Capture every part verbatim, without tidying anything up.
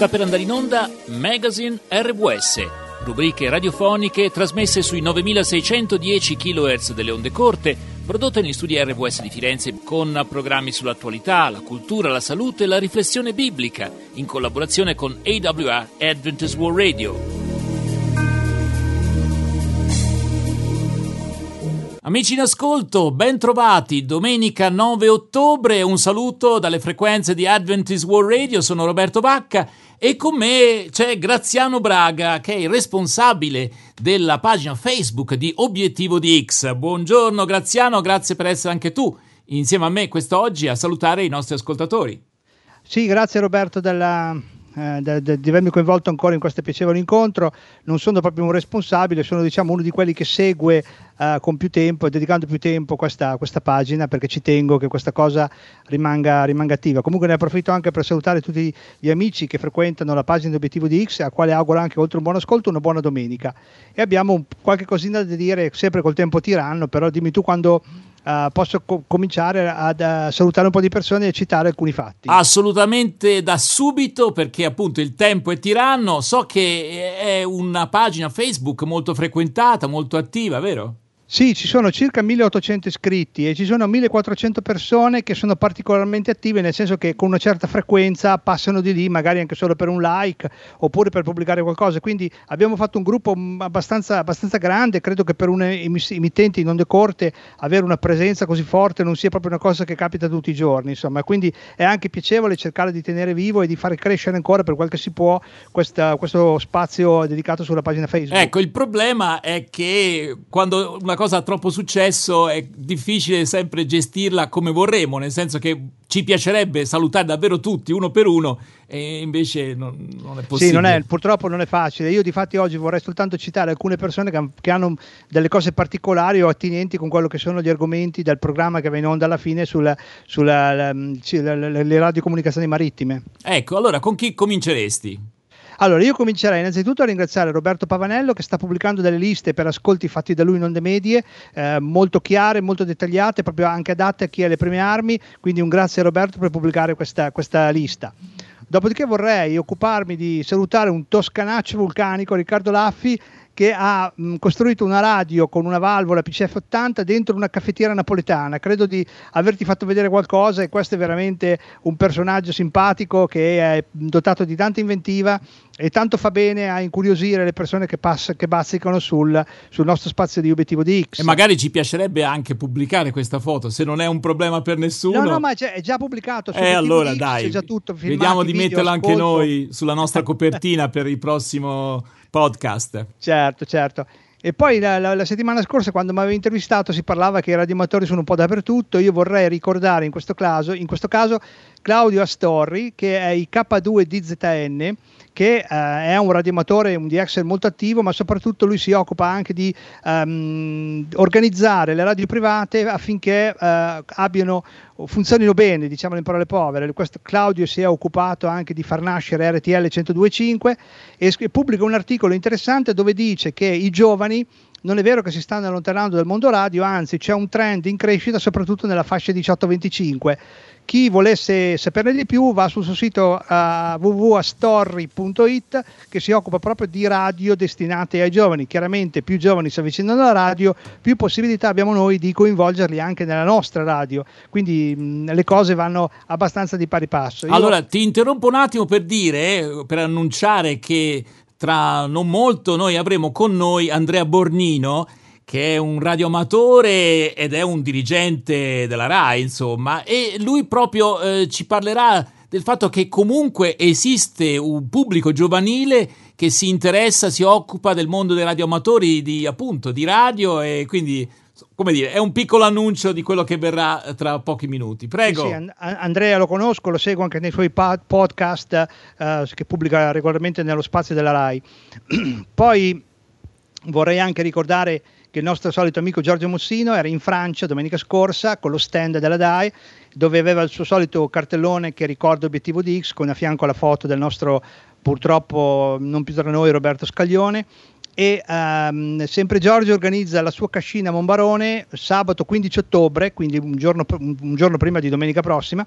Sta per andare in onda Magazine R W S, rubriche radiofoniche trasmesse sui novemilaseicentodieci chilohertz delle onde corte, prodotte negli studi R W S di Firenze con programmi sull'attualità, la cultura, la salute e la riflessione biblica, in collaborazione con A W R Adventist World Radio. Amici in ascolto, ben trovati, domenica nove ottobre, un saluto dalle frequenze di Adventist World Radio, sono Roberto Vacca e con me c'è Graziano Braga che è il responsabile della pagina Facebook di Obiettivo di X. Buongiorno Graziano, grazie per essere anche tu insieme a me quest'oggi a salutare i nostri ascoltatori. Sì, grazie Roberto della... Eh, de, de, di avermi coinvolto ancora in questo piacevole incontro. Non sono proprio un responsabile, sono diciamo uno di quelli che segue eh, con più tempo e dedicando più tempo questa, questa pagina, perché ci tengo che questa cosa rimanga, rimanga attiva. Comunque ne approfitto anche per salutare tutti gli amici che frequentano la pagina di Obiettivo di X, a quale auguro anche, oltre un buon ascolto, una buona domenica. E abbiamo un, qualche cosina da dire, sempre col tempo tiranno, però dimmi tu quando Uh, posso co- cominciare ad uh, salutare un po' di persone e citare alcuni fatti. Assolutamente, da subito, perché appunto il tempo è tiranno. So che è una pagina Facebook molto frequentata, molto attiva, vero? Sì, ci sono circa milleottocento iscritti e ci sono millequattrocento persone che sono particolarmente attive, nel senso che con una certa frequenza passano di lì, magari anche solo per un like oppure per pubblicare qualcosa. Quindi abbiamo fatto un gruppo abbastanza, abbastanza grande. Credo che per un emittente in onde corte avere una presenza così forte non sia proprio una cosa che capita tutti i giorni, insomma. Quindi è anche piacevole cercare di tenere vivo e di fare crescere ancora per quel che si può questa, questo spazio dedicato sulla pagina Facebook. Ecco, il problema è che quando una cosa ha troppo successo è difficile sempre gestirla come vorremmo, nel senso che ci piacerebbe salutare davvero tutti uno per uno e invece non, non è possibile. Sì, non è, purtroppo non è facile. Io difatti oggi vorrei soltanto citare alcune persone che, che hanno delle cose particolari o attinenti con quello che sono gli argomenti del programma che va in onda alla fine sulle sulla, le radiocomunicazioni marittime. Ecco, allora con chi cominceresti? Allora, io comincerei innanzitutto a ringraziare Roberto Pavanello, che sta pubblicando delle liste per ascolti fatti da lui in onde medie, eh, molto chiare, molto dettagliate, proprio anche adatte a chi ha le prime armi, quindi un grazie a Roberto per pubblicare questa, questa lista. Dopodiché vorrei occuparmi di salutare un toscanaccio vulcanico, Riccardo Laffi, che ha mh, costruito una radio con una valvola P C F ottanta dentro una caffettiera napoletana. Credo di averti fatto vedere qualcosa e questo è veramente un personaggio simpatico che è dotato di tanta inventiva e tanto fa bene a incuriosire le persone che, pass- che bazzicano sul, sul nostro spazio di Obiettivo di X. E magari ci piacerebbe anche pubblicare questa foto, se non è un problema per nessuno. No, no, ma è già pubblicato su eh, allora, X, dai, c'è già tutto filmato, vediamo di video, metterlo ascolto. Anche noi sulla nostra copertina per il prossimo podcast. Certo, certo. E poi la, la, la settimana scorsa, quando mi avevi intervistato, si parlava che i radioamatori sono un po' dappertutto. Io vorrei ricordare in questo caso, in questo caso Claudio Astorri, che è il K due D Z N, che eh, è un radioamatore, un D X L molto attivo, ma soprattutto lui si occupa anche di um, organizzare le radio private affinché uh, abbiano funzionino bene, diciamo in parole povere. Questo Claudio si è occupato anche di far nascere R T L centodue e cinque e, e pubblica un articolo interessante dove dice che i giovani non è vero che si stanno allontanando dal mondo radio, anzi c'è un trend in crescita soprattutto nella fascia diciotto venticinque. Chi volesse saperne di più va sul suo sito uh, w w w punto astorri punto i t, che si occupa proprio di radio destinate ai giovani. Chiaramente più giovani si avvicinano alla radio, più possibilità abbiamo noi di coinvolgerli anche nella nostra radio, quindi mh, le cose vanno abbastanza di pari passo. Io... Allora ti interrompo un attimo per dire, per annunciare che tra non molto noi avremo con noi Andrea Bornino, che è un radioamatore ed è un dirigente della RAI, insomma, e lui proprio eh, ci parlerà del fatto che comunque esiste un pubblico giovanile che si interessa, si occupa del mondo dei radioamatori, di appunto di radio, e quindi come dire, è un piccolo annuncio di quello che verrà tra pochi minuti. Prego. Sì, sì, Andrea lo conosco, lo seguo anche nei suoi podcast uh, che pubblica regolarmente nello spazio della RAI. Poi vorrei anche ricordare che il nostro solito amico Giorgio Mussino era in Francia domenica scorsa con lo stand della D A I, dove aveva il suo solito cartellone che ricorda Obiettivo di X, con a fianco la foto del nostro, purtroppo non più tra noi, Roberto Scaglione. E um, sempre Giorgio organizza la sua cascina a Monbarone sabato quindici ottobre, quindi un giorno, un giorno prima di domenica prossima,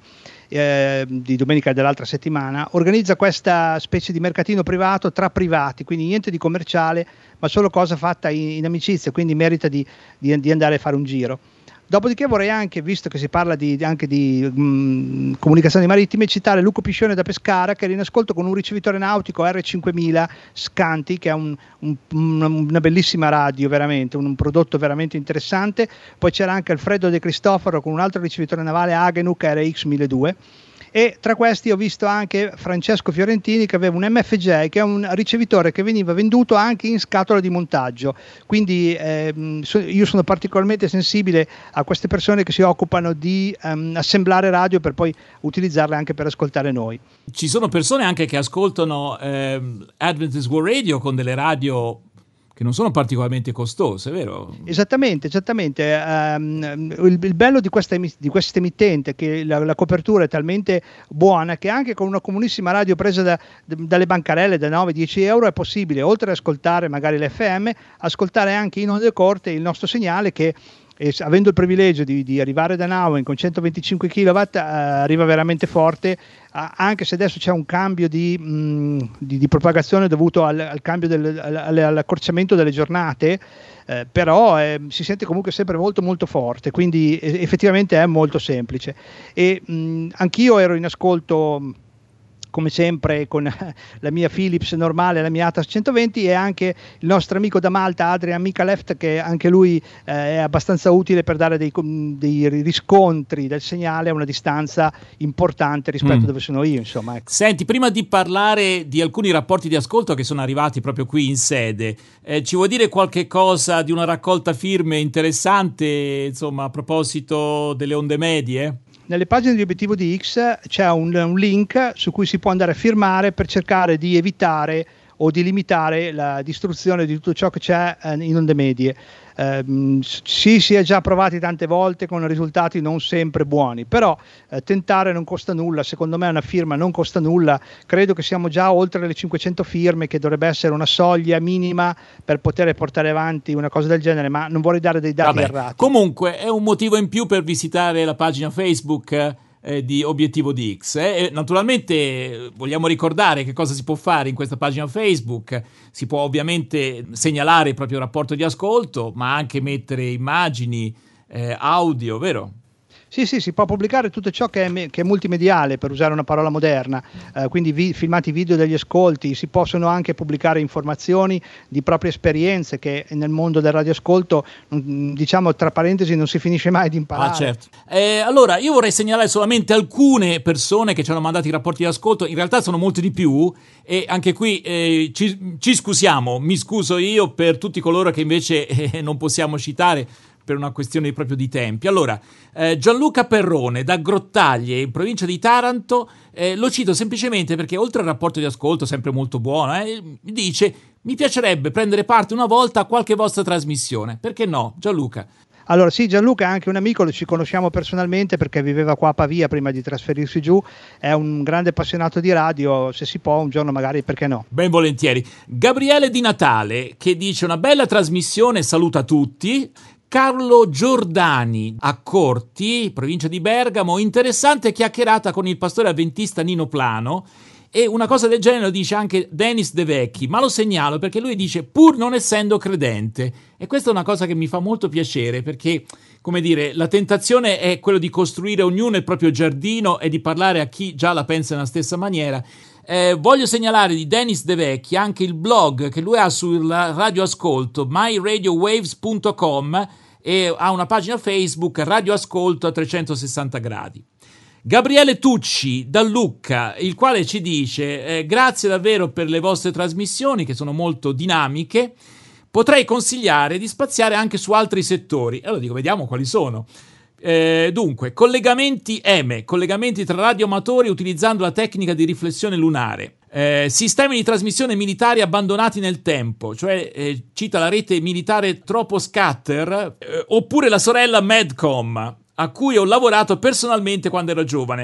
eh, di domenica dell'altra settimana. Organizza questa specie di mercatino privato tra privati, quindi niente di commerciale, ma solo cosa fatta in, in amicizia, quindi merita di, di, di andare a fare un giro. Dopodiché vorrei anche, visto che si parla di, anche di mh, comunicazioni marittime, citare Luco Piscione da Pescara, che era in ascolto con un ricevitore nautico R cinquemila Scanti, che è un, un, una bellissima radio, veramente, un, un prodotto veramente interessante. Poi c'era anche Alfredo De Cristofaro con un altro ricevitore navale Agenuk R X milleduecento. E tra questi ho visto anche Francesco Fiorentini, che aveva un M F J, che è un ricevitore che veniva venduto anche in scatola di montaggio. Quindi ehm, so, io sono particolarmente sensibile a queste persone che si occupano di um, assemblare radio per poi utilizzarle anche per ascoltare noi. Ci sono persone anche che ascoltano ehm, Adventist World Radio con delle radio che non sono particolarmente costose, vero? Esattamente, esattamente. Um, il, il bello di questa, di questa emittente è che la, la copertura è talmente buona che anche con una comunissima radio presa da, dalle bancarelle da nove dieci euro è possibile, oltre ad ascoltare magari l'F M, ascoltare anche in onde corte il nostro segnale che, e avendo il privilegio di, di arrivare da Nauen con centoventicinque chilowatt, eh, arriva veramente forte, eh, anche se adesso c'è un cambio di, mh, di, di propagazione dovuto al, al cambio del, al, all'accorciamento delle giornate, eh, però eh, si sente comunque sempre molto molto forte, quindi eh, effettivamente è molto semplice. E mh, anch'io ero in ascolto come sempre con la mia Philips normale, la mia Atas centoventi, e anche il nostro amico da Malta Adrian Mikaleft, che anche lui eh, è abbastanza utile per dare dei, dei riscontri del segnale a una distanza importante rispetto mm. a dove sono io, insomma, ecco. Senti, prima di parlare di alcuni rapporti di ascolto che sono arrivati proprio qui in sede, eh, ci vuoi dire qualche cosa di una raccolta firme interessante, insomma, a proposito delle onde medie? Nelle pagine di Obiettivo D X c'è un, un link su cui si può andare a firmare per cercare di evitare o di limitare la distruzione di tutto ciò che c'è eh, in onde medie. Eh, sì, si è già provati tante volte con risultati non sempre buoni, però eh, tentare non costa nulla. Secondo me una firma non costa nulla. Credo che siamo già oltre le cinquecento firme, che dovrebbe essere una soglia minima per poter portare avanti una cosa del genere, ma non vorrei dare dei dati Vabbè, errati. Comunque è un motivo in più per visitare la pagina Facebook eh, di Obiettivo D X. Eh. E naturalmente vogliamo ricordare che cosa si può fare in questa pagina Facebook. Si può ovviamente segnalare il proprio rapporto di ascolto, ma anche mettere immagini, eh, audio, vero? Sì, sì, si può pubblicare tutto ciò che è, me- che è multimediale, per usare una parola moderna, eh, quindi vi- filmati video degli ascolti. Si possono anche pubblicare informazioni di proprie esperienze, che nel mondo del radioascolto, mh, diciamo tra parentesi, non si finisce mai di imparare. Ah, certo. Eh, allora, io vorrei segnalare solamente alcune persone che ci hanno mandato i rapporti di ascolto. In realtà sono molti di più, e anche qui eh, ci, ci scusiamo, mi scuso io per tutti coloro che invece eh, non possiamo citare per una questione proprio di tempi. Allora, eh, Gianluca Perrone da Grottaglie, in provincia di Taranto, eh, lo cito semplicemente perché oltre al rapporto di ascolto, sempre molto buono, eh, dice: mi piacerebbe prendere parte una volta a qualche vostra trasmissione. Perché no, Gianluca? Allora sì, Gianluca è anche un amico, ci conosciamo personalmente perché viveva qua a Pavia prima di trasferirsi giù, è un grande appassionato di radio, se si può un giorno magari, perché no? Ben volentieri. Gabriele Di Natale, che dice: una bella trasmissione, saluta tutti. Carlo Giordani a Corti, provincia di Bergamo, interessante chiacchierata con il pastore avventista Nino Plano. E una cosa del genere lo dice anche Denis De Vecchi, ma lo segnalo perché lui dice pur non essendo credente, e questa è una cosa che mi fa molto piacere, perché, come dire, la tentazione è quello di costruire ognuno il proprio giardino e di parlare a chi già la pensa nella stessa maniera. Eh, voglio segnalare di Denis De Vecchi anche il blog che lui ha sul radioascolto my radio waves punto com, e ha una pagina Facebook Radioascolto a trecentosessanta gradi. Gabriele Tucci da Lucca, il quale ci dice: eh, grazie davvero per le vostre trasmissioni che sono molto dinamiche, potrei consigliare di spaziare anche su altri settori. Allora dico, vediamo quali sono. Eh, dunque, collegamenti E M E, collegamenti tra radioamatori utilizzando la tecnica di riflessione lunare, eh, sistemi di trasmissione militari abbandonati nel tempo, cioè eh, cita la rete militare Troposcatter, eh, oppure la sorella Medcom, a cui ho lavorato personalmente quando ero giovane.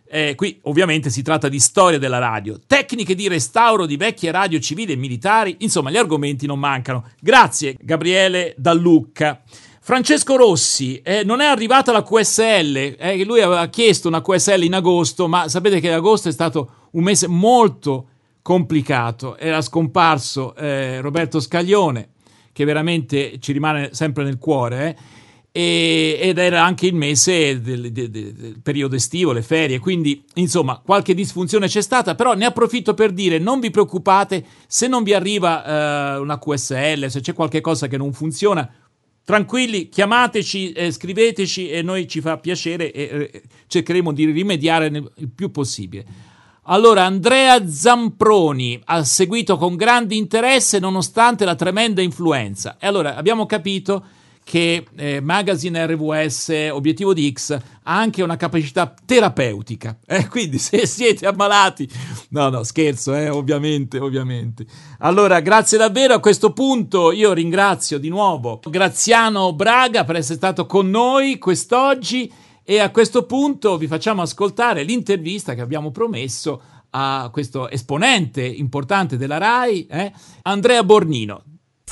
Eh, qui ovviamente si tratta di storia della radio, tecniche di restauro di vecchie radio civili e militari, insomma gli argomenti non mancano. Grazie Gabriele Dallucca. Francesco Rossi, eh, non è arrivata la Q S L, eh, lui aveva chiesto una Q S L in agosto, ma sapete che agosto è stato un mese molto complicato, era scomparso eh, Roberto Scaglione, che veramente ci rimane sempre nel cuore, eh, e, ed era anche il mese del, del, del periodo estivo, le ferie, quindi insomma qualche disfunzione c'è stata, però ne approfitto per dire non vi preoccupate se non vi arriva eh, una Q S L, se c'è qualche cosa che non funziona, tranquilli, chiamateci, eh, scriveteci e noi ci fa piacere e eh, cercheremo di rimediare nel, il più possibile. Allora, Andrea Zamproni ha seguito con grande interesse nonostante la tremenda influenza. E allora abbiamo capito che eh, Magazine R V S Obiettivo di X ha anche una capacità terapeutica, eh? Quindi se siete ammalati, no no scherzo, eh? ovviamente ovviamente. Allora grazie davvero, a questo punto io ringrazio di nuovo Graziano Braga per essere stato con noi quest'oggi e a questo punto vi facciamo ascoltare l'intervista che abbiamo promesso a questo esponente importante della RAI, eh? Andrea Bornino.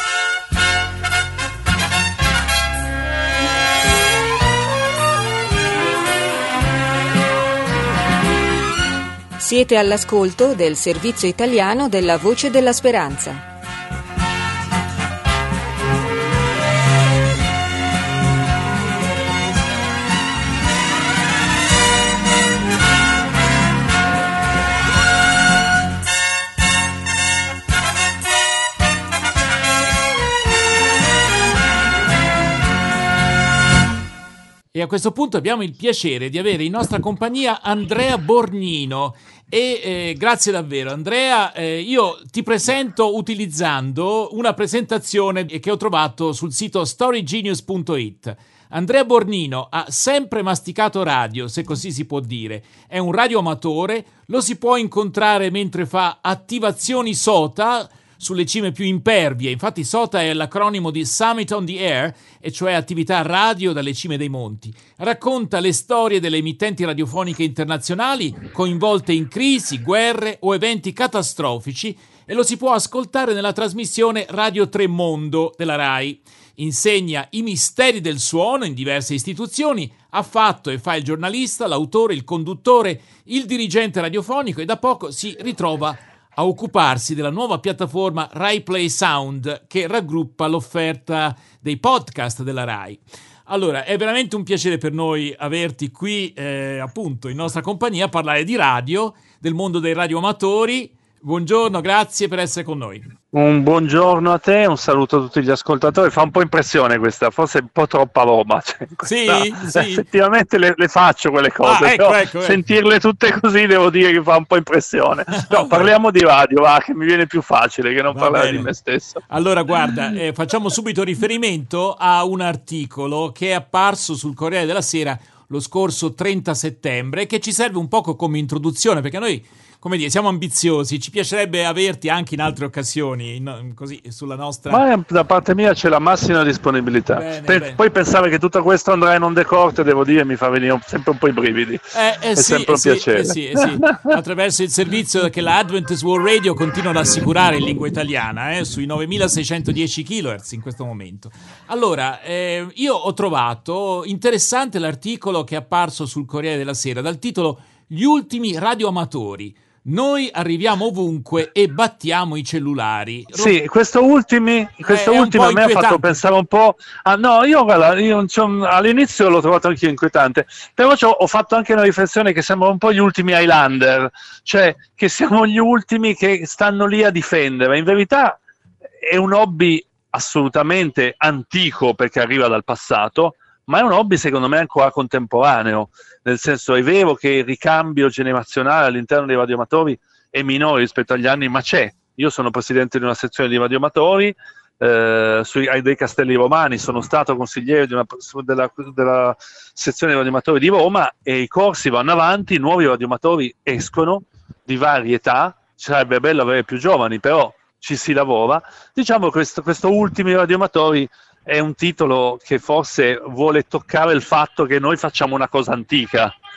Siete all'ascolto del servizio italiano della Voce della Speranza. E a questo punto abbiamo il piacere di avere in nostra compagnia Andrea Bornino e eh, grazie davvero Andrea, eh, io ti presento utilizzando una presentazione che ho trovato sul sito story genius punto it. Andrea Bornino ha sempre masticato radio, se così si può dire, è un radioamatore, lo si può incontrare mentre fa attivazioni SOTA sulle cime più impervie, infatti SOTA è l'acronimo di Summit on the Air, e cioè attività radio dalle cime dei monti. Racconta le storie delle emittenti radiofoniche internazionali coinvolte in crisi, guerre o eventi catastrofici e lo si può ascoltare nella trasmissione Radio tre Mondo della RAI. Insegna i misteri del suono in diverse istituzioni, ha fatto e fa il giornalista, l'autore, il conduttore, il dirigente radiofonico e da poco si ritrova a occuparsi della nuova piattaforma Rai Play Sound che raggruppa l'offerta dei podcast della RAI. Allora, è veramente un piacere per noi averti qui, eh, appunto, in nostra compagnia a parlare di radio, del mondo dei radioamatori. Buongiorno, grazie per essere con noi. Un buongiorno a te, un saluto a tutti gli ascoltatori. Fa un po' impressione questa, forse un po' troppa roba. Cioè, questa, sì, sì. Effettivamente le, le faccio quelle cose, ah, ecco, però ecco, ecco. sentirle tutte così devo dire che fa un po' impressione. No, parliamo di radio, va, che mi viene più facile che non Va parlare bene. di me stesso. Allora, guarda, eh, facciamo subito riferimento a un articolo che è apparso sul Corriere della Sera lo scorso trenta settembre, che ci serve un poco come introduzione, perché noi, come dire, siamo ambiziosi, ci piacerebbe averti anche in altre occasioni, in, così sulla nostra... Ma da parte mia c'è la massima disponibilità. Bene, per, bene. Poi pensare che tutto questo andrà in onde corte, devo dire, mi fa venire un, sempre un po' i brividi. Eh, eh è sì, sempre un eh sì, piacere. eh sì, eh sì. Attraverso il servizio che la Adventist World Radio continua ad assicurare in lingua italiana, eh, sui novemilaseicentodieci kilohertz in questo momento. Allora, eh, io ho trovato interessante l'articolo che è apparso sul Corriere della Sera dal titolo "Gli ultimi radioamatori. Noi arriviamo ovunque e battiamo i cellulari". Sì, questo ultimi, questo è un ultimo po' a me ha fatto inquietante. pensare un po'. Ah, no, io, guarda, io c'ho- all'inizio l'ho trovato anche io inquietante, però c'ho- ho fatto anche una riflessione che sembra un po' gli ultimi Highlander, cioè che siamo gli ultimi che stanno lì a difendere. In verità è un hobby assolutamente antico perché arriva dal passato, ma è un hobby secondo me ancora contemporaneo, nel senso è vero che il ricambio generazionale all'interno dei radioamatori è minore rispetto agli anni, ma c'è. Io sono presidente di una sezione di radioamatori eh, sui, ai dei Castelli Romani, sono stato consigliere di una, della, della sezione di radioamatori di Roma e i corsi vanno avanti, nuovi radioamatori escono di varie età, sarebbe bello avere più giovani, però ci si lavora. Diciamo che questo, questo ultimi radioamatori è un titolo che forse vuole toccare il fatto che noi facciamo una cosa antica,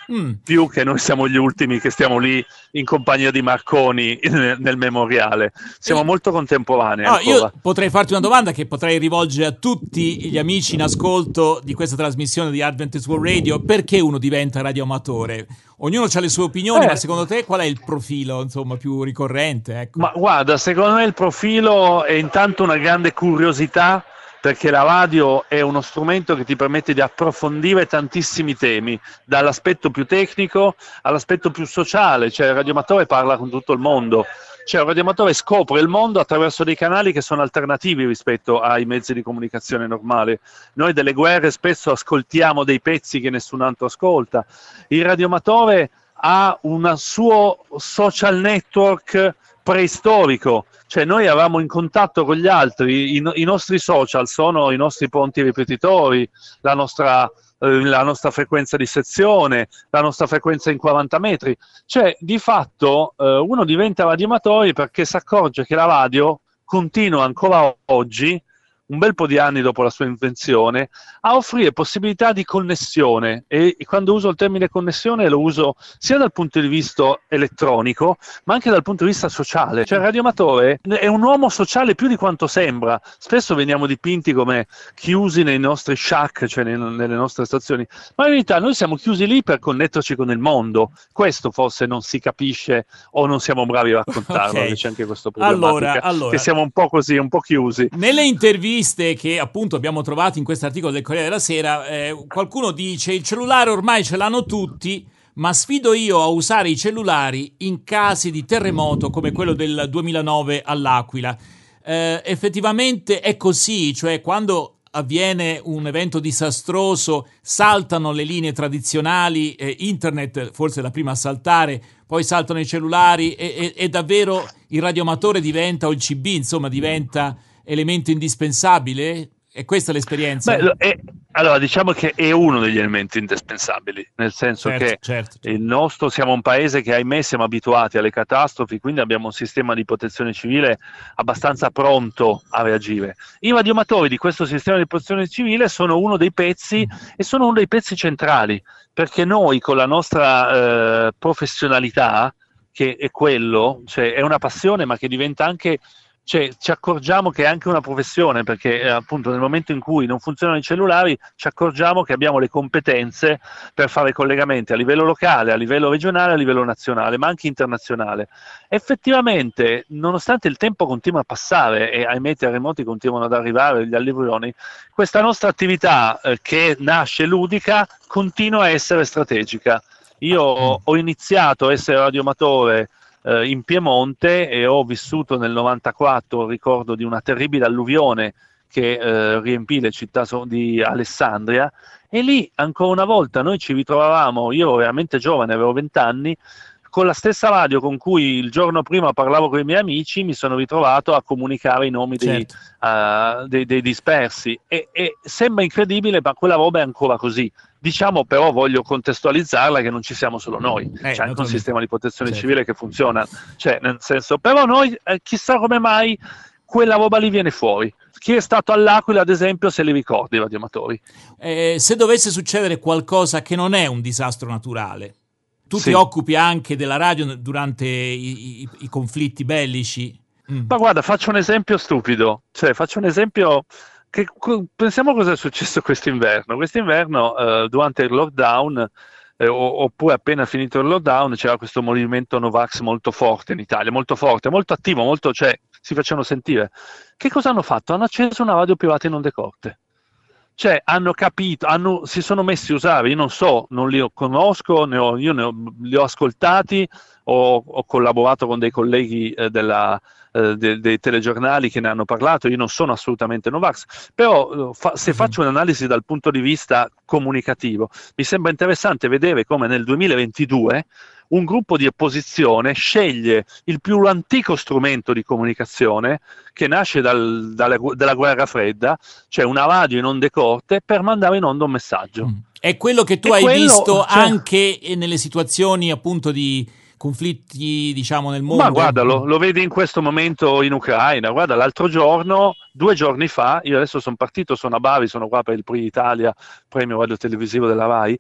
mm. più che noi siamo gli ultimi che stiamo lì in compagnia di Marconi nel, nel memoriale. Siamo e... molto contemporanei. No, io potrei farti una domanda che potrei rivolgere a tutti gli amici in ascolto di questa trasmissione di Adventist World Radio: perché uno diventa radioamatore? Ognuno ha le sue opinioni, eh. ma secondo te qual è il profilo, insomma, più ricorrente? Ecco. Ma guarda, secondo me il profilo è intanto una grande curiosità, perché la radio è uno strumento che ti permette di approfondire tantissimi temi, dall'aspetto più tecnico all'aspetto più sociale. Cioè il radioamatore parla con tutto il mondo, cioè il radioamatore scopre il mondo attraverso dei canali che sono alternativi rispetto ai mezzi di comunicazione normali. Noi delle guerre spesso ascoltiamo dei pezzi che nessun altro ascolta. Il radioamatore ha un suo social network preistorico, cioè noi eravamo in contatto con gli altri, i, i nostri social sono i nostri ponti ripetitori, la nostra, eh, la nostra frequenza di sezione, la nostra frequenza in quaranta metri, cioè di fatto eh, uno diventa radioamatore perché si accorge che la radio continua ancora oggi, un bel po' di anni dopo la sua invenzione, a offrire possibilità di connessione, e quando uso il termine connessione lo uso sia dal punto di vista elettronico ma anche dal punto di vista sociale. Cioè il radioamatore è un uomo sociale più di quanto sembra. Spesso veniamo dipinti come chiusi nei nostri shack, cioè nelle nostre stazioni, ma in realtà noi siamo chiusi lì per connetterci con il mondo. Questo forse non si capisce o non siamo bravi a raccontarlo. Okay. C'è anche questo problema, allora, allora, che siamo un po' così, un po' chiusi. Nelle interviste che appunto abbiamo trovato in questo articolo del Corriere della Sera, eh, qualcuno dice: il cellulare ormai ce l'hanno tutti, ma sfido io a usare i cellulari in casi di terremoto come quello del duemilanove all'Aquila. Eh, effettivamente è così, cioè quando avviene un evento disastroso saltano le linee tradizionali, eh, internet forse è la prima a saltare, poi saltano i cellulari e, e, e davvero il radioamatore diventa, o il C B insomma diventa elemento indispensabile? È questa l'esperienza? Beh, è, allora diciamo che è uno degli elementi indispensabili, nel senso certo, che certo, certo. il nostro, siamo un paese che ahimè siamo abituati alle catastrofi, quindi abbiamo un sistema di protezione civile abbastanza pronto a reagire. I radioamatori di questo sistema di protezione civile sono uno dei pezzi e sono uno dei pezzi centrali, perché noi con la nostra eh, professionalità, che è quello, cioè è una passione ma che diventa anche... Cioè, ci accorgiamo che è anche una professione, perché eh, appunto nel momento in cui non funzionano i cellulari ci accorgiamo che abbiamo le competenze per fare collegamenti a livello locale, a livello regionale, a livello nazionale, ma anche internazionale. Effettivamente, nonostante il tempo continua a passare e ahimè i terremoti continuano ad arrivare, gli alluvioni, questa nostra attività eh, che nasce ludica continua a essere strategica. Io ho, ho iniziato a essere radioamatore in Piemonte e ho vissuto nel novantaquattro il ricordo di una terribile alluvione che eh, riempì le città di Alessandria, e lì ancora una volta noi ci ritrovavamo, io ero veramente giovane, avevo vent'anni, con la stessa radio con cui il giorno prima parlavo con i miei amici, mi sono ritrovato a comunicare i nomi dei, certo. uh, dei, dei dispersi, e, e sembra incredibile, ma quella roba è ancora così. Diciamo però, voglio contestualizzarla, che non ci siamo solo noi, eh, c'è anche un sistema di protezione certo. civile che funziona, cioè nel senso, però noi eh, chissà come mai quella roba lì viene fuori. Chi è stato all'Aquila, ad esempio, se li ricorda i radioamatori. Eh, se dovesse succedere qualcosa che non è un disastro naturale, tu sì. ti occupi anche della radio durante i, i, i conflitti bellici? Mm. Ma guarda, faccio un esempio stupido, cioè faccio un esempio... Che, pensiamo cosa è successo quest'inverno. Quest'inverno, eh, durante il lockdown, eh, oppure appena finito il lockdown, c'era questo movimento Novax molto forte in Italia, molto forte, molto attivo, molto, cioè si facevano sentire. Che cosa hanno fatto? Hanno acceso una radio privata in onde corte. Cioè hanno capito, hanno, si sono messi a usare, io non so, non li conosco, ne ho, io ne ho, li ho ascoltati, ho, ho collaborato con dei colleghi eh, della, eh, de, dei telegiornali che ne hanno parlato, io non sono assolutamente Novax, però fa, se faccio un'analisi dal punto di vista comunicativo, mi sembra interessante vedere come nel duemilaventidue un gruppo di opposizione sceglie il più antico strumento di comunicazione che nasce dal, dalla, dalla guerra fredda, cioè una radio in onde corte, per mandare in onda un messaggio. Mm. È quello che tu e hai quello, visto cioè, anche nelle situazioni appunto di conflitti, diciamo, nel mondo? Ma guarda, lo, lo vedi in questo momento in Ucraina. Guarda, l'altro giorno, due giorni fa, io adesso sono partito, sono a Bari, sono qua per il Prix Italia, premio radio televisivo della Rai.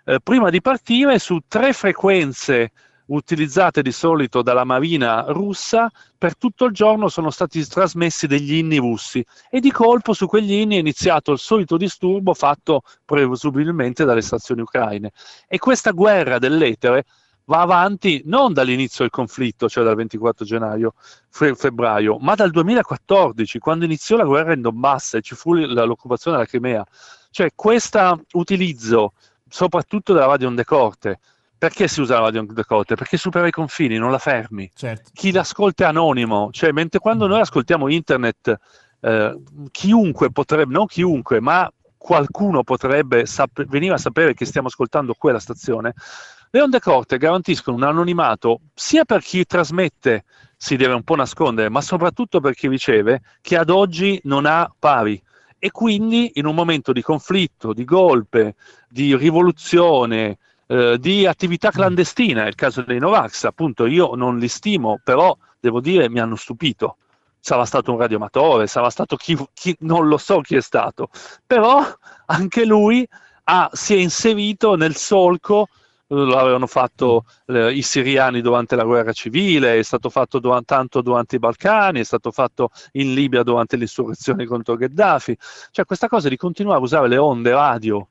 eh, prima di partire su tre frequenze utilizzate di solito dalla marina russa, per tutto il giorno sono stati trasmessi degli inni russi e di colpo su quegli inni è iniziato il solito disturbo fatto presumibilmente dalle stazioni ucraine. E questa guerra dell'etere va avanti non dall'inizio del conflitto, cioè dal ventiquattro gennaio, fe- febbraio, ma dal duemilaquattordici, quando iniziò la guerra in Donbass e ci fu l'occupazione della Crimea. Cioè questo utilizzo soprattutto della radio onde corte. Perché si usa la radio onde corte? Perché supera i confini, non la fermi. Certo. Chi l'ascolta è anonimo, cioè mentre quando noi ascoltiamo internet, eh, chiunque potrebbe, non chiunque, ma qualcuno potrebbe sap- venire a sapere che stiamo ascoltando quella stazione. Le onde corte garantiscono un anonimato sia per chi trasmette, si deve un po' nascondere, ma soprattutto per chi riceve, che ad oggi non ha pari. E quindi in un momento di conflitto, di golpe, di rivoluzione, Eh, di attività clandestina, è il caso dei Novax, appunto io non li stimo, però devo dire mi hanno stupito. Sarà stato un radioamatore, sarà stato chi, chi non lo so chi è stato, però anche lui ha, si è inserito nel solco, eh, lo avevano fatto eh, i siriani durante la guerra civile, è stato fatto durante, tanto durante i Balcani, è stato fatto in Libia durante l'insurrezione contro Gheddafi. Cioè questa cosa di continuare a usare le onde radio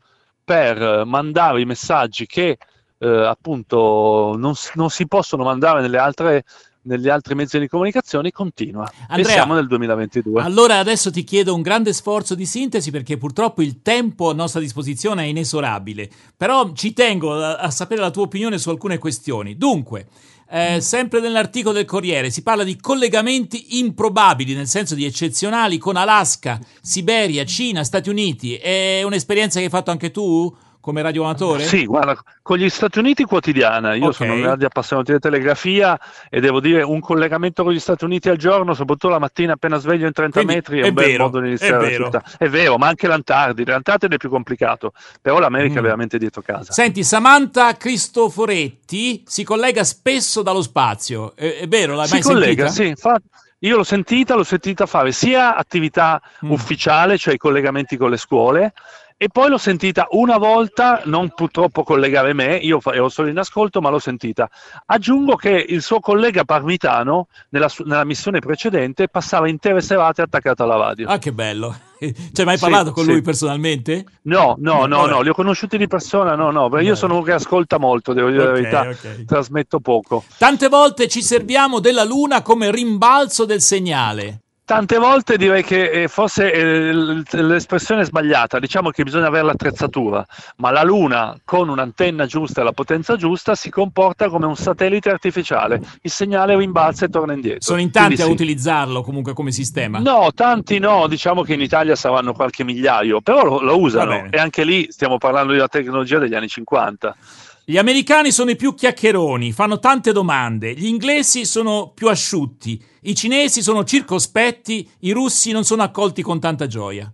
per mandare i messaggi che eh, appunto non, non si possono mandare nelle altre, negli altri mezzi di comunicazione continua. Andrea, e siamo nel duemilaventidue. Allora adesso ti chiedo un grande sforzo di sintesi, perché purtroppo il tempo a nostra disposizione è inesorabile, però ci tengo a, a sapere la tua opinione su alcune questioni. Dunque, Eh, sempre nell'articolo del Corriere si parla di collegamenti improbabili, nel senso di eccezionali, con Alaska, Siberia, Cina, Stati Uniti. È un'esperienza che hai fatto anche tu come radioamatore? Sì, guarda, con gli Stati Uniti quotidiana. Io Ok. sono un grande appassionato di telegrafia e devo dire un collegamento con gli Stati Uniti al giorno, soprattutto la mattina appena sveglio in trenta Quindi metri, è, è un bel vero, modo di è iniziare la vero. città. È vero, ma anche l'Antartide. L'Antartide è più complicato, però l'America Mm. è veramente dietro casa. Senti, Samantha Cristoforetti si collega spesso dallo spazio, è, è vero? L'hai Si mai collega, sentita? sì, fa- io l'ho sentita, l'ho sentita fare sia attività Mm. ufficiale, cioè i collegamenti con le scuole, e poi l'ho sentita una volta, non purtroppo collegare me, io fa- ero solo in ascolto, ma l'ho sentita. Aggiungo che il suo collega parmitano, nella, su- nella missione precedente, passava intere serate attaccato alla radio. Ah, che bello. Ci hai mai Sì, parlato con sì. lui personalmente? No, no, No, no, vabbè. no, li ho conosciuti di persona, no, no, perché io Vabbè. sono uno che ascolta molto, devo dire Ok, la verità, ok. trasmetto poco. Tante volte ci serviamo della Luna come rimbalzo del segnale. Tante volte direi che eh, forse eh, l- l'espressione è sbagliata, diciamo che bisogna avere l'attrezzatura, ma la Luna con un'antenna giusta e la potenza giusta si comporta come un satellite artificiale, il segnale rimbalza e torna indietro. Sono in tanti Quindi a sì. utilizzarlo comunque come sistema. No, tanti no, diciamo che in Italia saranno qualche migliaio, però lo, lo Va usano bene. e anche lì stiamo parlando di una tecnologia degli anni cinquanta. Gli americani sono i più chiacchieroni, fanno tante domande, gli inglesi sono più asciutti, i cinesi sono circospetti, i russi non sono accolti con tanta gioia.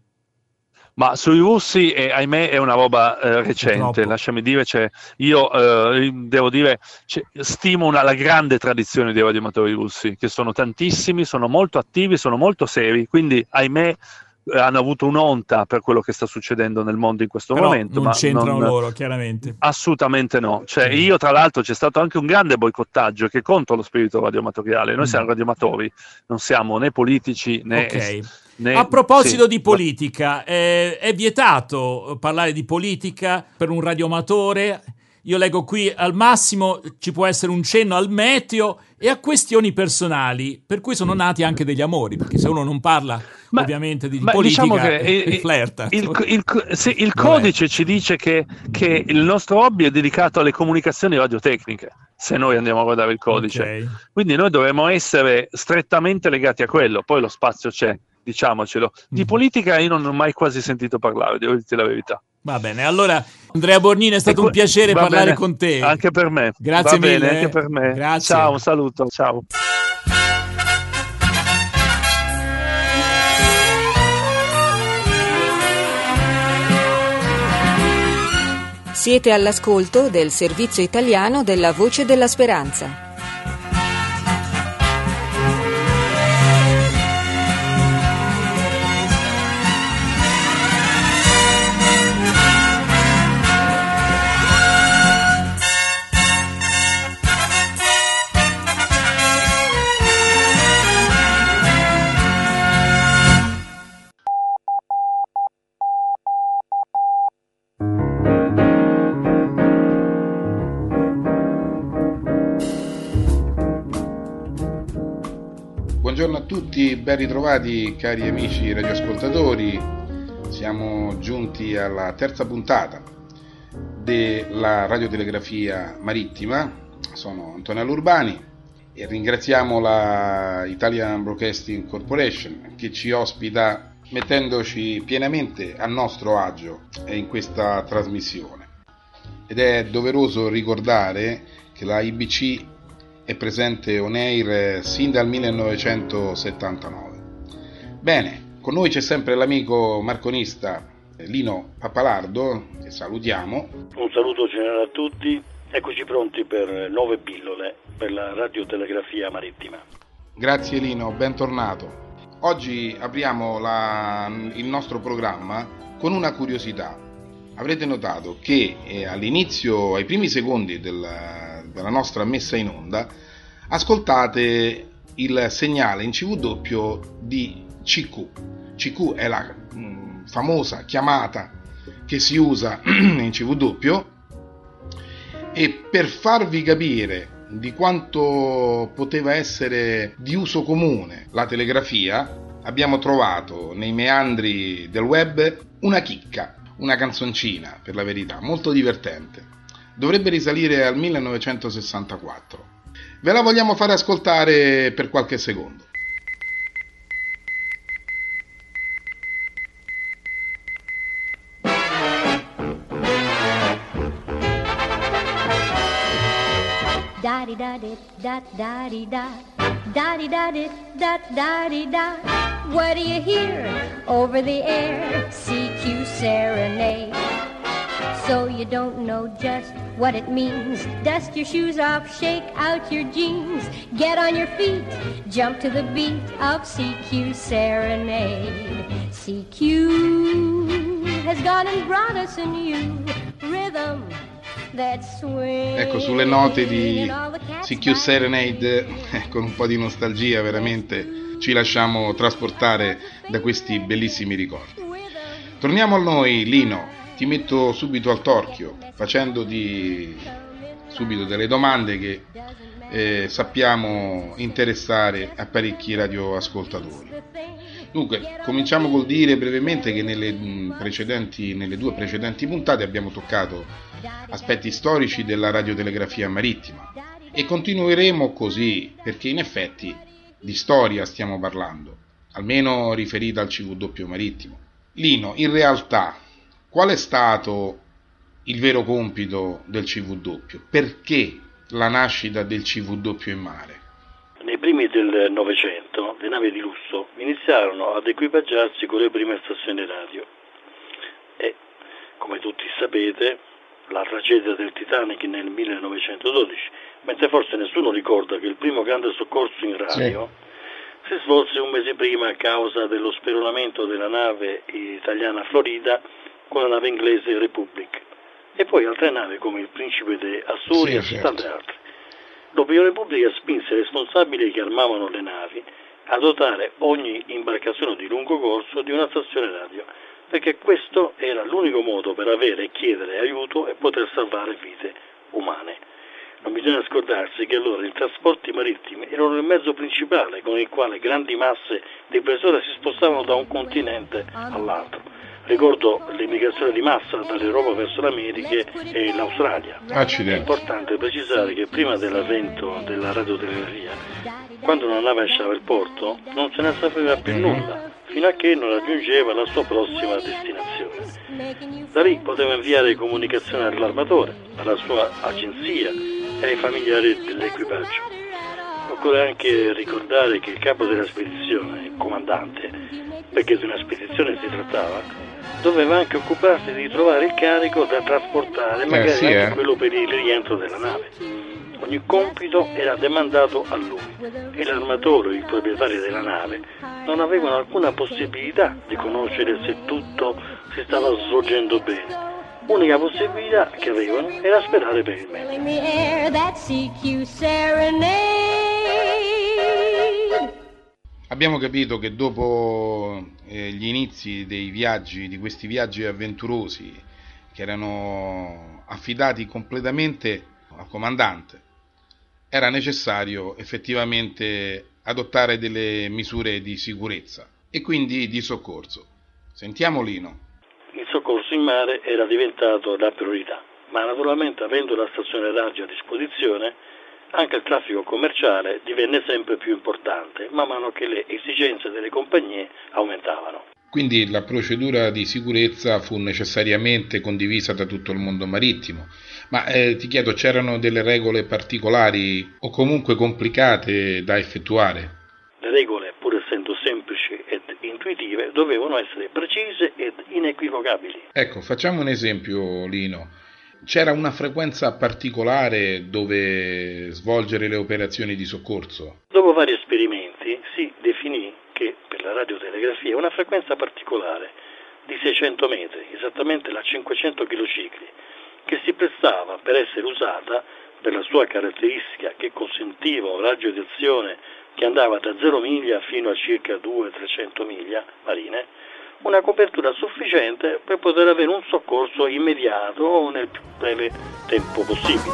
Ma sui russi, eh, ahimè, è una roba eh, recente, Purtroppo. lasciami dire, cioè, io eh, devo dire, cioè, stimo una, la grande tradizione dei radioamatori russi, che sono tantissimi, sono molto attivi, sono molto seri, quindi ahimè eh, hanno avuto un'onta per quello che sta succedendo nel mondo in questo Però momento. non ma c'entrano non- loro, chiaramente. Assolutamente no, cioè Mm. io tra l'altro c'è stato anche un grande boicottaggio che è contro lo spirito radioamatoriale, noi Mm. siamo radioamatori, non siamo né politici né... Ok. né- A proposito sì. di politica, eh, è vietato parlare di politica per un radioamatore. Io leggo qui, al massimo ci può essere un cenno al meteo e a questioni personali, per cui sono nati anche degli amori, perché se uno non parla Ma- ovviamente di ma politica, diciamo che eh, il, flirta. il, il, sì, il Vabbè. codice ci dice che, che il nostro hobby è dedicato alle comunicazioni radiotecniche, se noi andiamo a guardare il codice. Ok. Quindi noi dovremmo essere strettamente legati a quello, poi lo spazio c'è, diciamocelo. Di Mhm. politica io non ho mai quasi sentito parlare, devo dirti la verità. Va bene, allora Andrea Bornini, è stato E un que- piacere va parlare bene, con te. Anche per me. Grazie Va bene, mille. anche per me. Grazie. Ciao, un saluto, ciao. Siete all'ascolto del servizio italiano della Voce della Speranza. buongiorno a tutti, ben ritrovati cari amici radioascoltatori. Siamo giunti alla terza puntata della radiotelegrafia marittima. Sono Antonello Urbani e ringraziamo la Italian Broadcasting Corporation che ci ospita mettendoci pienamente a nostro agio in questa trasmissione. Ed è doveroso ricordare che la I B C è presente on air sin dal millenovecentosettantanove. Bene, con noi c'è sempre l'amico marconista Lino Pappalardo, che salutiamo. Un saluto generale a tutti, eccoci pronti per nuove pillole per la radiotelegrafia marittima. Grazie Lino, bentornato. Oggi apriamo la, il nostro programma con una curiosità. Avrete notato che eh, all'inizio, ai primi secondi del, della nostra messa in onda, ascoltate il segnale in C V doppio di C Q. C Q è la mh, famosa chiamata che si usa in C V doppio, e per farvi capire di quanto poteva essere di uso comune la telegrafia, abbiamo trovato nei meandri del web una chicca, una canzoncina, per la verità, molto divertente. Dovrebbe risalire al millenovecentosessantaquattro. Ve la vogliamo fare ascoltare per qualche secondo. Da di da di da da di da da di da di da da di da. What do you hear over the air? C Q serenade. So you don't know just what it means. Dust your shoes off, shake out your jeans. Get on your feet, jump to the beat of C Q serenade. C Q has gone and brought us a new rhythm. Ecco, sulle note di C Q Serenade, eh, con un po' di nostalgia veramente ci lasciamo trasportare da questi bellissimi ricordi. Torniamo a noi, Lino, ti metto subito al torchio facendoti subito delle domande che eh, sappiamo interessare a parecchi radioascoltatori. Dunque, cominciamo col dire brevemente che nelle, precedenti, nelle due precedenti puntate abbiamo toccato aspetti storici della radiotelegrafia marittima e continueremo così, perché in effetti di storia stiamo parlando, almeno riferita al C V doppio marittimo. Lino, in realtà, qual è stato il vero compito del C V doppio? Perché la nascita del C V doppio in mare? Nei primi del Novecento le navi di lusso iniziarono ad equipaggiarsi con le prime stazioni radio e, come tutti sapete, la tragedia del Titanic nel millenovecentododici, mentre forse nessuno ricorda che il primo grande soccorso in radio sì. si svolse un mese prima a causa dello speronamento della nave italiana Florida con la nave inglese Republic e poi altre navi come il Principe di Asturias sì, certo. e tante altre. L'opinione pubblica spinse i responsabili che armavano le navi a dotare ogni imbarcazione di lungo corso di una stazione radio, perché questo era l'unico modo per avere e chiedere aiuto e poter salvare vite umane. Non bisogna scordarsi che allora i trasporti marittimi erano il mezzo principale con il quale grandi masse di persone si spostavano da un continente all'altro. Ricordo l'immigrazione di massa dall'Europa verso l'America e l'Australia. Accidenti. È importante precisare che prima dell'avvento della radiotelegrafia, quando una nave lasciava il porto, non se ne sapeva più mm-hmm. nulla, fino a che non raggiungeva la sua prossima destinazione. Da lì poteva inviare comunicazioni all'armatore, alla sua agenzia e ai familiari dell'equipaggio. Occorre anche ricordare che il capo della spedizione, il comandante, perché di una spedizione si trattava, doveva anche occuparsi di trovare il carico da trasportare, magari eh, sì, anche eh. quello per il rientro della nave. Ogni compito era demandato a lui e l'armatore o il proprietario della nave non avevano alcuna possibilità di conoscere se tutto si stava svolgendo bene. L'unica possibilità che avevano era sperare per il meglio. Abbiamo capito che dopo eh, gli inizi dei viaggi, di questi viaggi avventurosi che erano affidati completamente al comandante, era necessario effettivamente adottare delle misure di sicurezza e quindi di soccorso. Sentiamo Lino. Il soccorso in mare era diventato la priorità, ma naturalmente avendo la stazione radio a disposizione anche il traffico commerciale divenne sempre più importante man mano che le esigenze delle compagnie aumentavano. Quindi la procedura di sicurezza fu necessariamente condivisa da tutto il mondo marittimo. Ma eh, ti chiedo, c'erano delle regole particolari o comunque complicate da effettuare? Le regole, pur essendo semplici ed intuitive, dovevano essere precise ed inequivocabili. Ecco, facciamo un esempio, Lino. C'era una frequenza particolare dove svolgere le operazioni di soccorso? Dopo vari esperimenti si definì che per la radiotelegrafia una frequenza particolare di seicento metri, esattamente la cinquecento kHz, che si prestava per essere usata per la sua caratteristica che consentiva un raggio di azione che andava da zero miglia fino a circa duecento trecento miglia marine, una copertura sufficiente per poter avere un soccorso immediato nel più breve tempo possibile.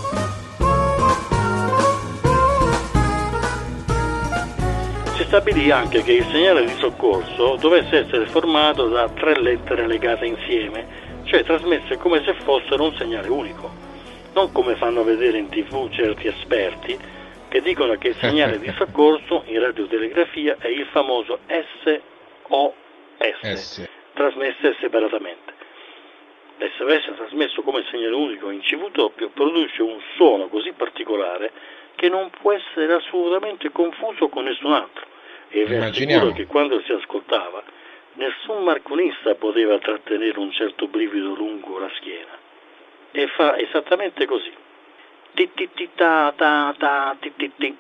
Si stabilì anche che il segnale di soccorso dovesse essere formato da tre lettere legate insieme, cioè trasmesse come se fossero un segnale unico, non come fanno vedere in tv certi esperti che dicono che il segnale di soccorso in radiotelegrafia è il famoso S O S, S. trasmesse separatamente. L'S O S trasmesso come segnale unico in C V doppio produce un suono così particolare che non può essere assolutamente confuso con nessun altro, e vi assicuro che quando si ascoltava nessun marconista poteva trattenere un certo brivido lungo la schiena. E fa esattamente così. Ti ti ti ta ta ta ti ti ti.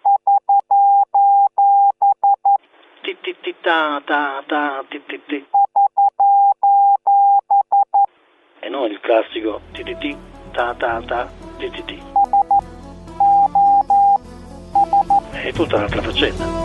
Ti ti ti ta ta ta ti ti ti. E non il classico ti ti ti ta ta ta ti ti ti. È tutta un'altra faccenda.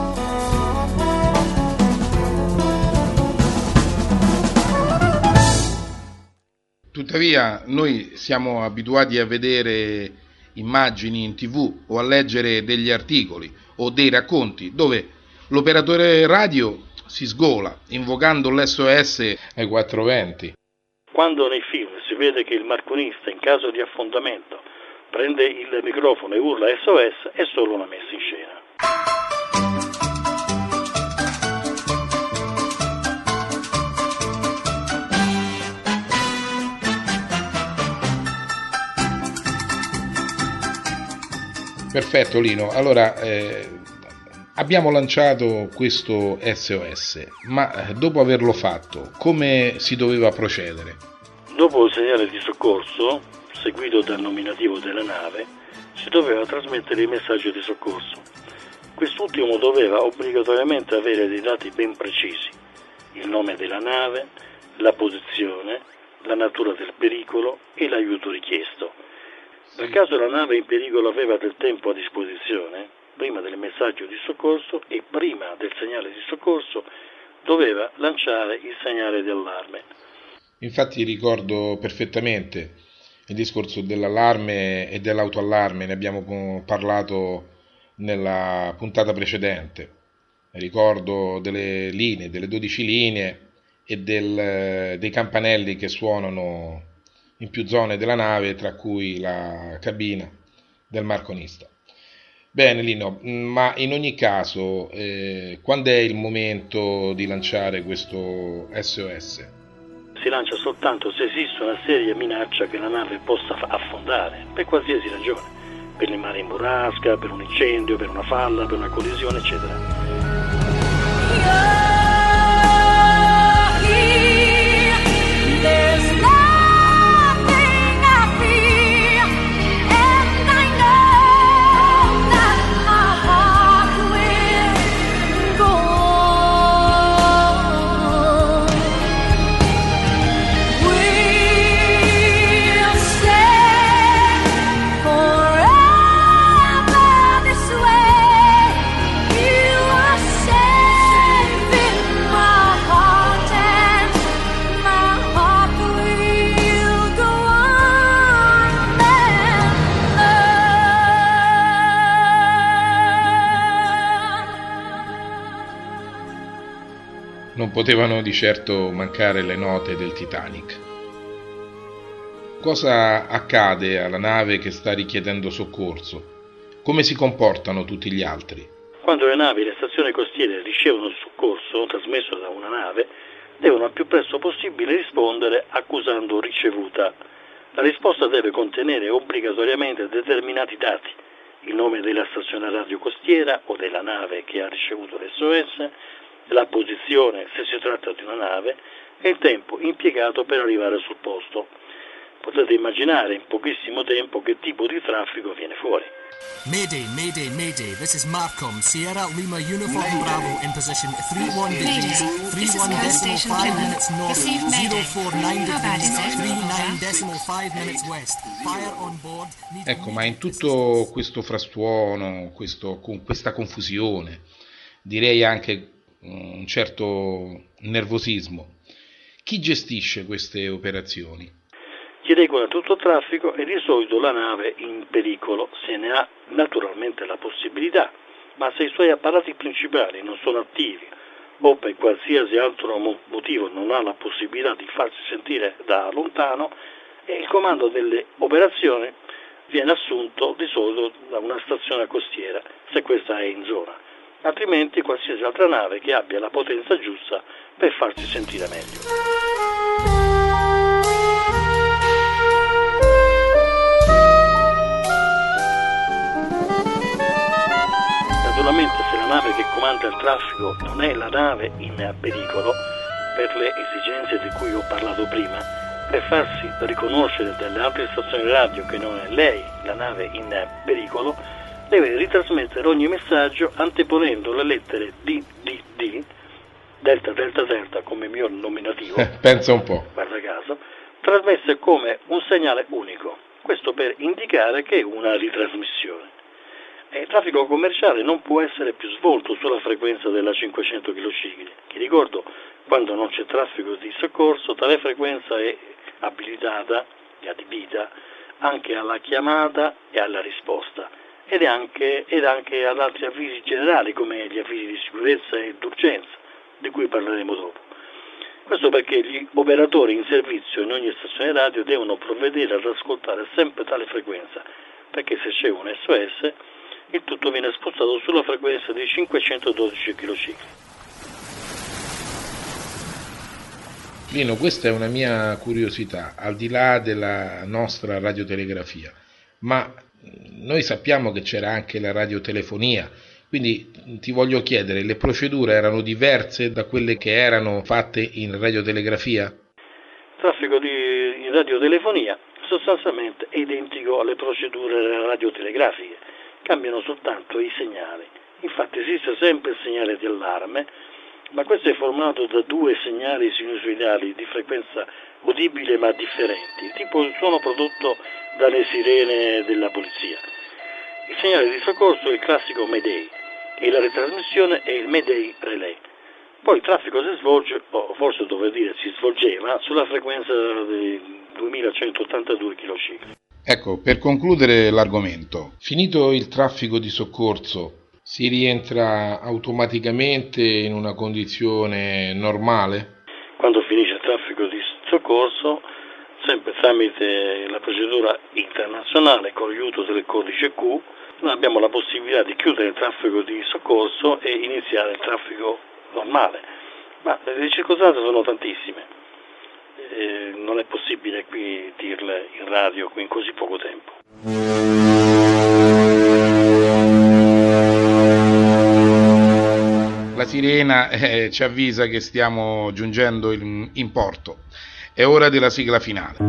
Tuttavia noi siamo abituati a vedere immagini in tv o a leggere degli articoli o dei racconti dove l'operatore radio si sgola invocando l'S O S ai quattrocentoventi. Quando nei film si vede che il marconista in caso di affondamento prende il microfono e urla S O S è solo una messa in scena. Perfetto Lino, allora eh, abbiamo lanciato questo S O S, ma dopo averlo fatto come si doveva procedere? Dopo il segnale di soccorso, seguito dal nominativo della nave, si doveva trasmettere il messaggio di soccorso. Quest'ultimo doveva obbligatoriamente avere dei dati ben precisi: il nome della nave, la posizione, la natura del pericolo e l'aiuto richiesto. Per caso la nave in pericolo aveva del tempo a disposizione, prima del messaggio di soccorso e prima del segnale di soccorso doveva lanciare il segnale di allarme. Infatti ricordo perfettamente il discorso dell'allarme e dell'autoallarme, ne abbiamo parlato nella puntata precedente. Ricordo delle linee, delle dodici linee e del, dei campanelli che suonano in più zone della nave, tra cui la cabina del marconista. Bene Lino, ma in ogni caso, eh, quando è il momento di lanciare questo S O S? Si lancia soltanto se esiste una seria minaccia che la nave possa affondare, per qualsiasi ragione, per il mare in burrasca, per un incendio, per una falla, per una collisione, eccetera. You are non potevano di certo mancare le note del Titanic. Cosa accade alla nave che sta richiedendo soccorso? Come si comportano tutti gli altri? Quando le navi e le stazioni costiere ricevono il soccorso trasmesso da una nave, devono al più presto possibile rispondere accusando ricevuta. La risposta deve contenere obbligatoriamente determinati dati: il nome della stazione radio costiera o della nave che ha ricevuto l'S O S, la posizione se si tratta di una nave e il tempo impiegato per arrivare sul posto. Potete immaginare in pochissimo tempo che tipo di traffico viene fuori. Mayday, Mayday, Mayday. This is Marcom, Sierra Lima Uniform Mayday. Bravo in position three one degrees, three one decimal five minutes north, zero four nine degrees, three nine decimal five minutes west. Fire on board. Ecco, ma in tutto questo frastuono, questo, con questa confusione, direi anche un certo nervosismo, chi gestisce queste operazioni? Chi regola tutto il traffico è di solito la nave in pericolo, se ne ha naturalmente la possibilità, ma se i suoi apparati principali non sono attivi o per qualsiasi altro motivo non ha la possibilità di farsi sentire da lontano, il comando delle operazioni viene assunto di solito da una stazione costiera, se questa è in zona, altrimenti qualsiasi altra nave che abbia la potenza giusta per farsi sentire meglio. Naturalmente, se la nave che comanda il traffico non è la nave in pericolo, per le esigenze di cui ho parlato prima, per farsi riconoscere dalle altre stazioni radio che non è lei la nave in pericolo, deve ritrasmettere ogni messaggio anteponendo le lettere D D D, Delta Delta Delta come mio nominativo, pensa un po', guarda caso, trasmesse come un segnale unico, questo per indicare che è una ritrasmissione. E il traffico commerciale non può essere più svolto sulla frequenza della cinquecento kHz. Ti ricordo, quando non c'è traffico di soccorso, tale frequenza è abilitata e adibita anche alla chiamata e alla risposta ed anche, ed anche ad altri avvisi generali come gli avvisi di sicurezza e d'urgenza, di cui parleremo dopo. Questo perché gli operatori in servizio in ogni stazione radio devono provvedere ad ascoltare sempre tale frequenza, perché se c'è un S O S il tutto viene spostato sulla frequenza di cinquecentododici kHz. Lino, questa è una mia curiosità, al di là della nostra radiotelegrafia, ma noi sappiamo che c'era anche la radiotelefonia, quindi ti voglio chiedere, le procedure erano diverse da quelle che erano fatte in radiotelegrafia? Il traffico di in radiotelefonia sostanzialmente è identico alle procedure radiotelegrafiche, cambiano soltanto i segnali. Infatti esiste sempre il segnale di allarme, ma questo è formato da due segnali sinusoidali di frequenza udibile ma differenti, tipo il suono prodotto dalle sirene della polizia. Il segnale di soccorso è il classico Mayday e la ritrasmissione è il Mayday Relay. Poi il traffico si svolge, o forse dovrei dire si svolgeva, sulla frequenza di duemilacentottantadue kHz. Ecco, per concludere l'argomento, finito il traffico di soccorso, si rientra automaticamente in una condizione normale? Quando finisce il traffico di soccorso, sempre tramite la procedura internazionale con l'aiuto del codice Q, noi abbiamo la possibilità di chiudere il traffico di soccorso e iniziare il traffico normale. Ma le circostanze sono tantissime. Eh, non è possibile qui dirle in radio qui in così poco tempo. La sirena eh, ci avvisa che stiamo giungendo in, in porto. È ora della sigla finale.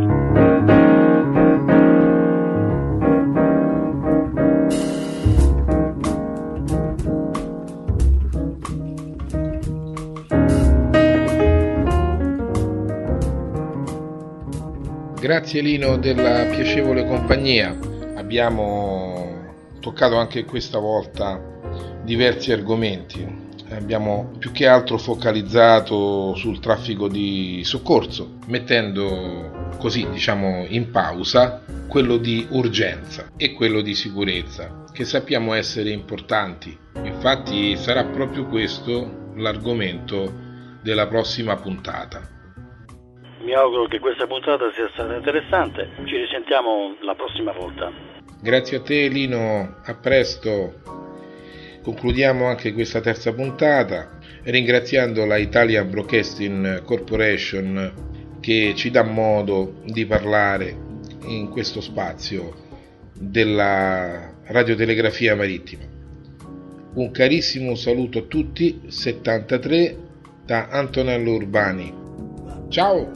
Grazie Lino della piacevole compagnia, abbiamo toccato anche questa volta diversi argomenti, abbiamo più che altro focalizzato sul traffico di soccorso, mettendo così diciamo in pausa quello di urgenza e quello di sicurezza, che sappiamo essere importanti. Infatti sarà proprio questo l'argomento della prossima puntata. Mi auguro che questa puntata sia stata interessante. Ci risentiamo la prossima volta. Grazie a te Lino, a presto. Concludiamo anche questa terza puntata ringraziando la Italian Broadcasting Corporation che ci dà modo di parlare in questo spazio della radiotelegrafia marittima. Un carissimo saluto a tutti, settantatré da Antonello Urbani. Ciao!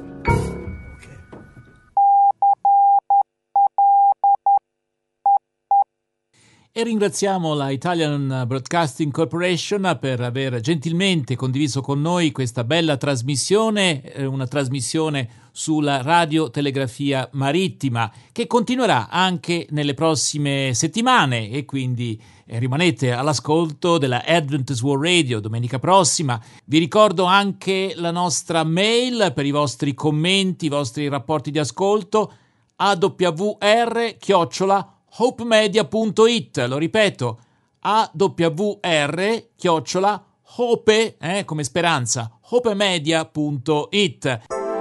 E ringraziamo la Italian Broadcasting Corporation per aver gentilmente condiviso con noi questa bella trasmissione, una trasmissione sulla radiotelegrafia marittima che continuerà anche nelle prossime settimane, e quindi rimanete all'ascolto della Adventist World Radio domenica prossima. Vi ricordo anche la nostra mail per i vostri commenti, i vostri rapporti di ascolto, a w r chiocciola hopemedia punto it. Lo ripeto, a w r chiocciola hope eh, come speranza hopemedia punto it.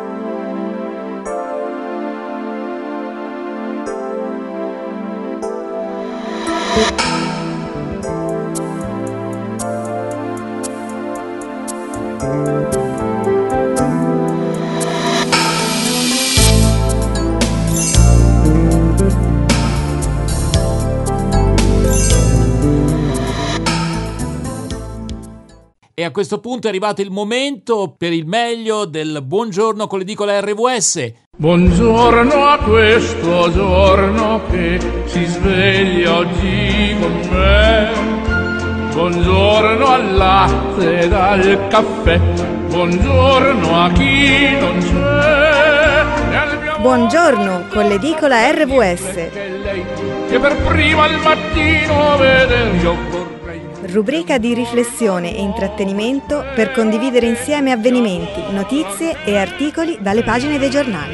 E a questo punto è arrivato il momento per il meglio del buongiorno con l'edicola R V S. Buongiorno a questo giorno che si sveglia oggi con me. Buongiorno al latte ed al caffè. Buongiorno a chi non c'è. Buongiorno con l'edicola R V S. Che per prima al mattino veder io vorrei. Rubrica di riflessione e intrattenimento per condividere insieme avvenimenti, notizie e articoli dalle pagine dei giornali.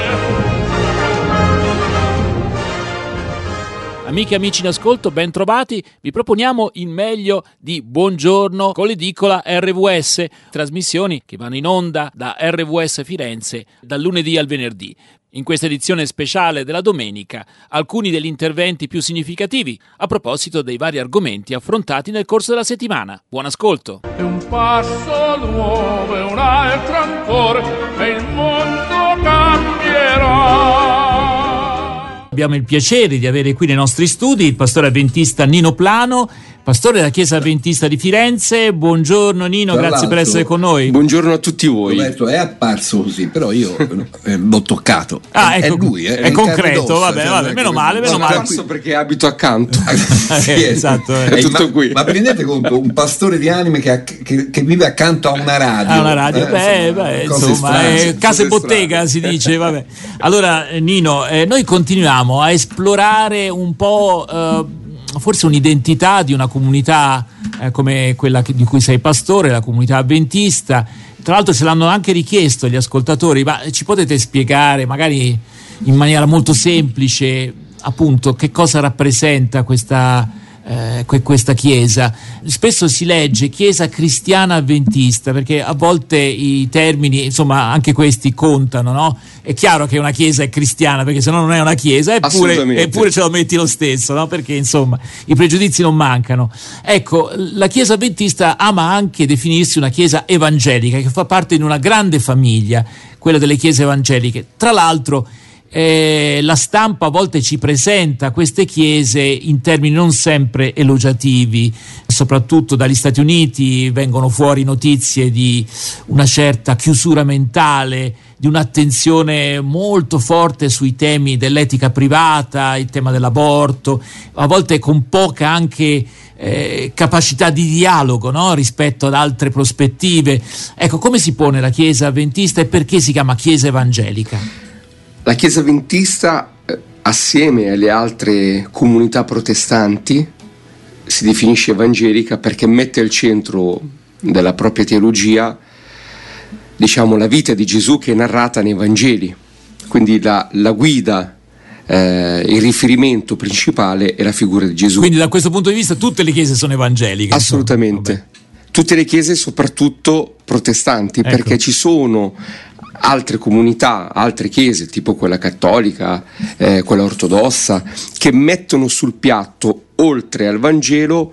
Amiche e amici in ascolto, ben trovati. Vi proponiamo il meglio di Buongiorno con l'edicola R V S, trasmissioni che vanno in onda da R V S Firenze dal lunedì al venerdì. In questa edizione speciale della domenica, alcuni degli interventi più significativi a proposito dei vari argomenti affrontati nel corso della settimana. Buon ascolto! È un passo nuovo, è un altro ancora, e il mondo cambierà. Abbiamo il piacere di avere qui nei nostri studi il pastore avventista Nino Plano, pastore della Chiesa Avventista di Firenze. Buongiorno Nino, Tra grazie per essere con noi. Buongiorno a tutti voi. Roberto è apparso così, però io eh, l'ho toccato. Ah, ecco, è lui, eh, è, è concreto, d'ossa, vabbè, cioè, vabbè, meno male, meno male. Apparso perché abito accanto. Sì, esatto, eh. È tutto ma, qui. Ma vi rendete conto, un pastore di anime che, che, che vive accanto a una radio? A una radio, eh, beh, insomma, beh, cose insomma, strane, eh, casa e bottega si dice, vabbè. Allora Nino, eh, noi continuiamo a esplorare un po' eh, forse un'identità di una comunità eh, come quella che, di cui sei pastore, la comunità avventista. Tra l'altro ce l'hanno anche richiesto gli ascoltatori, ma ci potete spiegare magari in maniera molto semplice appunto che cosa rappresenta questa Eh, questa chiesa? Spesso si legge chiesa cristiana avventista perché a volte i termini, insomma, anche questi contano, no? È chiaro che una chiesa è cristiana perché se no non è una chiesa, eppure, eppure ce lo metti lo stesso, no? Perché insomma i pregiudizi non mancano. Ecco, la Chiesa Avventista ama anche definirsi una chiesa evangelica che fa parte di una grande famiglia, quella delle chiese evangeliche. Tra l'altro Eh, la stampa a volte ci presenta queste chiese in termini non sempre elogiativi, soprattutto dagli Stati Uniti vengono fuori notizie di una certa chiusura mentale, di un'attenzione molto forte sui temi dell'etica privata, il tema dell'aborto, a volte con poca anche eh, capacità di dialogo, no? Rispetto ad altre prospettive. Ecco, come si pone la Chiesa Avventista e perché si chiama Chiesa Evangelica? La Chiesa Avventista, eh, assieme alle altre comunità protestanti, si definisce evangelica perché mette al centro della propria teologia, diciamo, la vita di Gesù che è narrata nei Vangeli. Quindi la, la guida, eh, il riferimento principale è la figura di Gesù. Quindi da questo punto di vista tutte le chiese sono evangeliche. Assolutamente. tutte le chiese, soprattutto protestanti, Ecco. perché ci sono altre comunità, altre chiese, tipo quella cattolica, eh, quella ortodossa, che mettono sul piatto, oltre al Vangelo,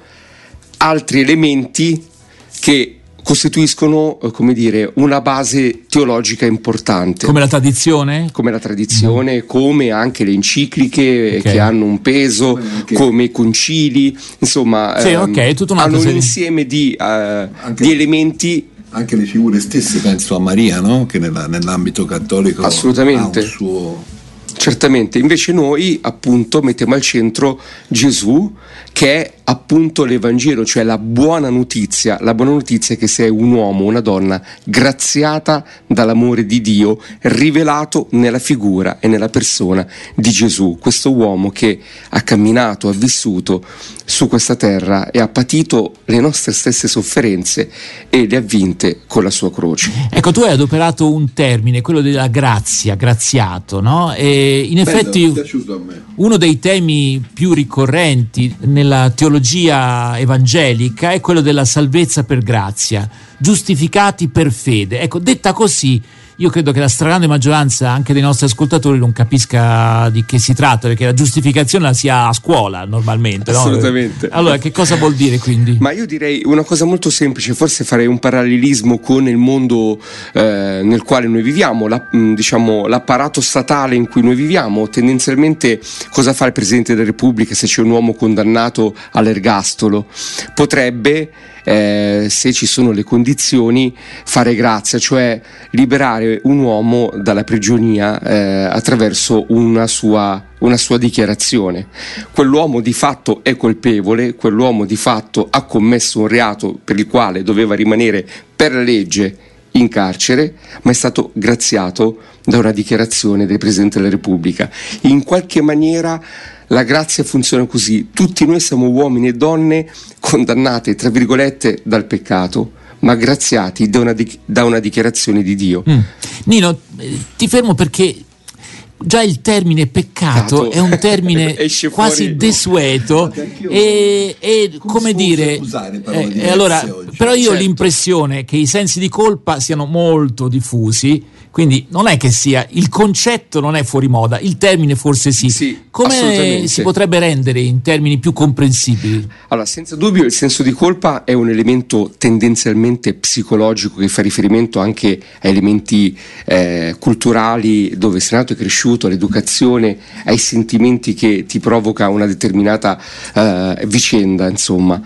altri elementi che costituiscono, eh, come dire, una base teologica importante. Come la tradizione? Come la tradizione, mm. come anche le encicliche, Okay. che hanno un peso, Okay. come i concili, insomma, Sì, ehm, ok, tutta un'altra hanno un serie. insieme di, eh, di elementi. Anche le figure stesse, penso a Maria, no? Che nella- nell'ambito cattolico Assolutamente. ha un suo... Certamente, invece noi appunto mettiamo al centro Gesù, che è appunto l'Evangelo, cioè la buona notizia, la buona notizia è che sei un uomo, una donna graziata dall'amore di Dio, rivelato nella figura e nella persona di Gesù, questo uomo che ha camminato, ha vissuto su questa terra e ha patito le nostre stesse sofferenze e le ha vinte con la sua croce. Ecco, tu hai adoperato un termine, quello della grazia, graziato, no? E in effetti Bello, è piaciuto a me. uno dei temi più ricorrenti nella teologia evangelica è quello della salvezza per grazia, giustificati per fede. Ecco, detta così, io credo che la stragrande maggioranza anche dei nostri ascoltatori non capisca di che si tratta, perché la giustificazione la si ha a scuola normalmente, no? Assolutamente. Allora, che cosa vuol dire quindi? Ma io direi una cosa molto semplice, forse farei un parallelismo con il mondo eh, nel quale noi viviamo, la, mh, diciamo l'apparato statale in cui noi viviamo. Tendenzialmente cosa fa il Presidente della Repubblica se c'è un uomo condannato all'ergastolo? Potrebbe, eh, se ci sono le condizioni, fare grazia, cioè liberare un uomo dalla prigionia eh, attraverso una sua una sua dichiarazione. Quell'uomo di fatto è colpevole, quell'uomo di fatto ha commesso un reato per il quale doveva rimanere per legge in carcere, ma è stato graziato da una dichiarazione del Presidente della Repubblica. In qualche maniera la grazia funziona così: tutti noi siamo uomini e donne condannati, tra virgolette, dal peccato, ma graziati da una, di- da una dichiarazione di Dio. Mm. Nino, eh, ti fermo perché già il termine peccato Peccato. è un termine Esce quasi fuori. desueto e, e come dire usare parole eh, diverse e allora, oggi. però io ho Certo. l'impressione che i sensi di colpa siano molto diffusi, quindi non è che sia il concetto, non è fuori moda, il termine forse sì, Sì, come assolutamente. si potrebbe rendere in termini più comprensibili? Allora, senza dubbio il senso di colpa è un elemento tendenzialmente psicologico che fa riferimento anche a elementi eh, culturali dove sei nato e cresciuto, all'educazione, ai sentimenti che ti provoca una determinata eh, vicenda, insomma.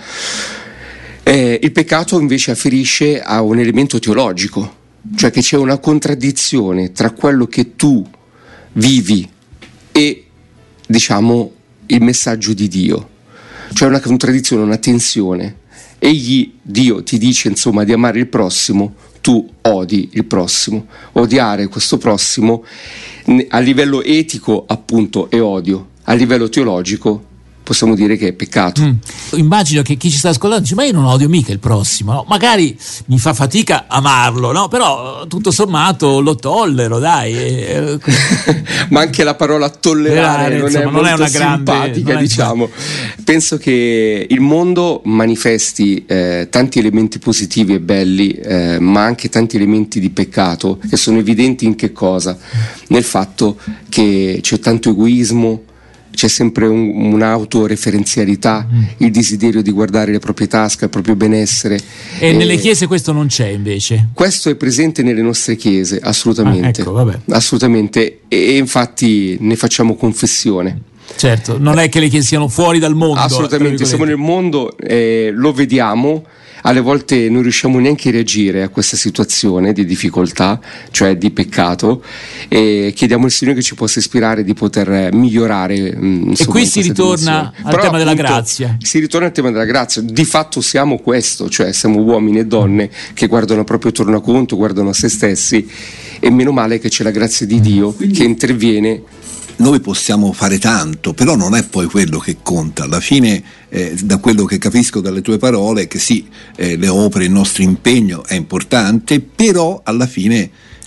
Eh, il peccato invece afferisce a un elemento teologico, cioè che c'è una contraddizione tra quello che tu vivi e, diciamo, il messaggio di Dio. Cioè una contraddizione, una tensione. Egli, Dio, ti dice insomma di amare il prossimo, tu odi il prossimo. Odiare questo prossimo n- a livello etico appunto è odio, a livello teologico possiamo dire che è peccato. Mm. Immagino che chi ci sta ascoltando dice: ma io non odio mica il prossimo, no? Magari mi fa fatica amarlo, no? Però tutto sommato lo tollero, dai. eh, Ma anche la parola tollerare Eh, non, insomma, è non è molto una grande- simpatica, non è- diciamo. Penso che il mondo manifesti eh, tanti elementi positivi e belli, eh, ma anche tanti elementi di peccato, che sono evidenti in che cosa? Nel fatto che c'è tanto egoismo, c'è sempre un, un'autoreferenzialità, Mm. il desiderio di guardare le proprie tasche, il proprio benessere. E nelle chiese questo non c'è invece. Questo è presente nelle nostre chiese, assolutamente. Ah, ecco, vabbè. Assolutamente, e infatti ne facciamo confessione. Certo, non è che le chiese siano fuori dal mondo. Assolutamente, tra siamo virgolette. nel mondo, eh, lo vediamo, alle volte non riusciamo neanche a reagire a questa situazione di difficoltà, cioè di peccato, e chiediamo al Signore che ci possa ispirare di poter migliorare. mh, insomma, E qui in si questa ritorna dimensione. al Però, tema della appunto, grazia. Si ritorna al tema della grazia, di fatto siamo questo, cioè siamo uomini e donne che guardano proprio tornaconto, guardano a se stessi, e meno male che c'è la grazia di Dio che interviene. Noi possiamo fare tanto, però non è poi quello che conta. Alla fine, eh, da quello che capisco dalle tue parole, che sì, eh, le opere, il nostro impegno è importante, però alla fine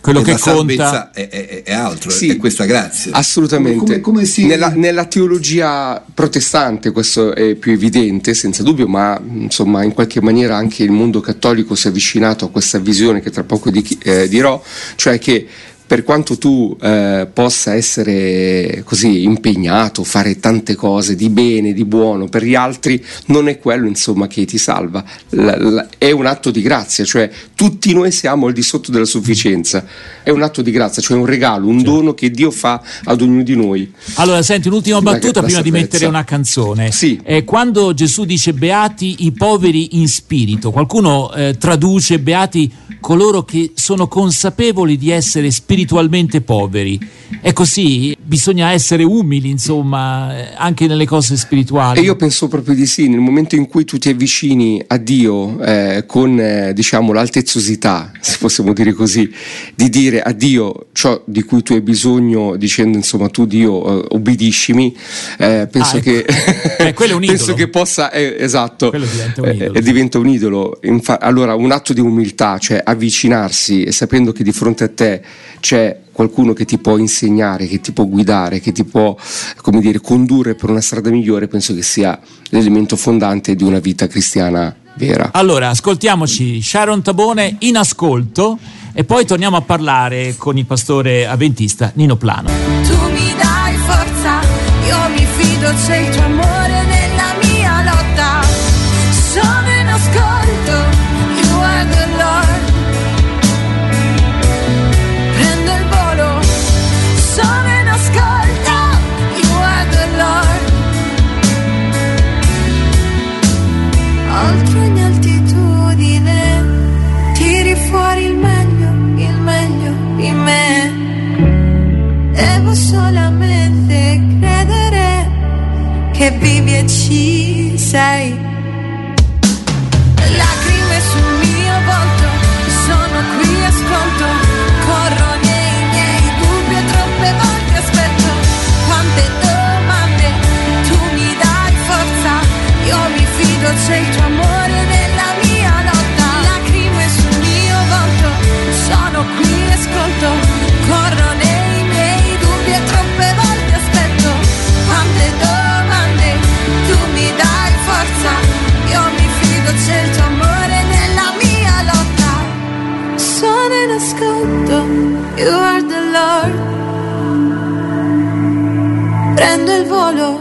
quello e che la conta salvezza è, è, è altro, sì, è questa grazia. Assolutamente. Come, come, come si... nella, nella teologia protestante questo è più evidente, senza dubbio, ma insomma in qualche maniera anche il mondo cattolico si è avvicinato a questa visione che tra poco di, eh, dirò, cioè che per quanto tu eh, possa essere così impegnato, fare tante cose di bene, di buono per gli altri, non è quello insomma che ti salva. La, la, è un atto di grazia, cioè tutti noi siamo al di sotto della sufficienza. È un atto di grazia, cioè un regalo, un dono che Dio fa ad ognuno di noi. Allora, senti, un'ultima battuta prima di mettere una canzone. Sì. Eh, quando Gesù dice beati i poveri in spirito, qualcuno eh, traduce beati coloro che sono consapevoli di essere spiritualmente poveri. È così? Bisogna essere umili, insomma, anche nelle cose spirituali. E io penso proprio di sì. Nel momento in cui tu ti avvicini a Dio eh, con eh, diciamo l'altezzosità, se possiamo dire così, di dire a Dio ciò di cui tu hai bisogno, dicendo insomma tu Dio eh, obbediscimi, eh, penso ah, che eh, quello è un idolo. penso che possa eh, esatto quello diventa un idolo, eh, diventa un idolo. Infa- allora un atto di umiltà, cioè avvicinarsi e sapendo che di fronte a te c'è qualcuno che ti può insegnare, che ti può guidare, che ti può, come dire, condurre per una strada migliore, penso che sia l'elemento fondante di una vita cristiana vera. Allora, ascoltiamoci Sharon Tabone in ascolto e poi torniamo a parlare con il pastore avventista Nino Plano. Tu mi dai forza, io mi fido, c'è il tuo amore nella mia lotta. Sono in ascolto, you are the Lord. Prendo il volo, sono in ascolto, you are the Lord. Oltre ogni altitudine, tiri fuori il meglio, il meglio di me. Devo solamente credere che vivi e ci sei. Lacrime sul mio volto, sono qui e ascolto. Corro nei miei dubbi e troppe volte aspetto. Quante domande, tu mi dai forza, io mi fido, c'è il tuo amore nella mia lotta. Lacrime sul mio volto, sono qui e ascolto. Corro nei miei dubbi e troppe volte aspetto. Quante domande, tu mi dai forza, io mi fido, c'è il tuo amore nella mia lotta. Sono in ascolto, you are the Lord. Prendo il volo,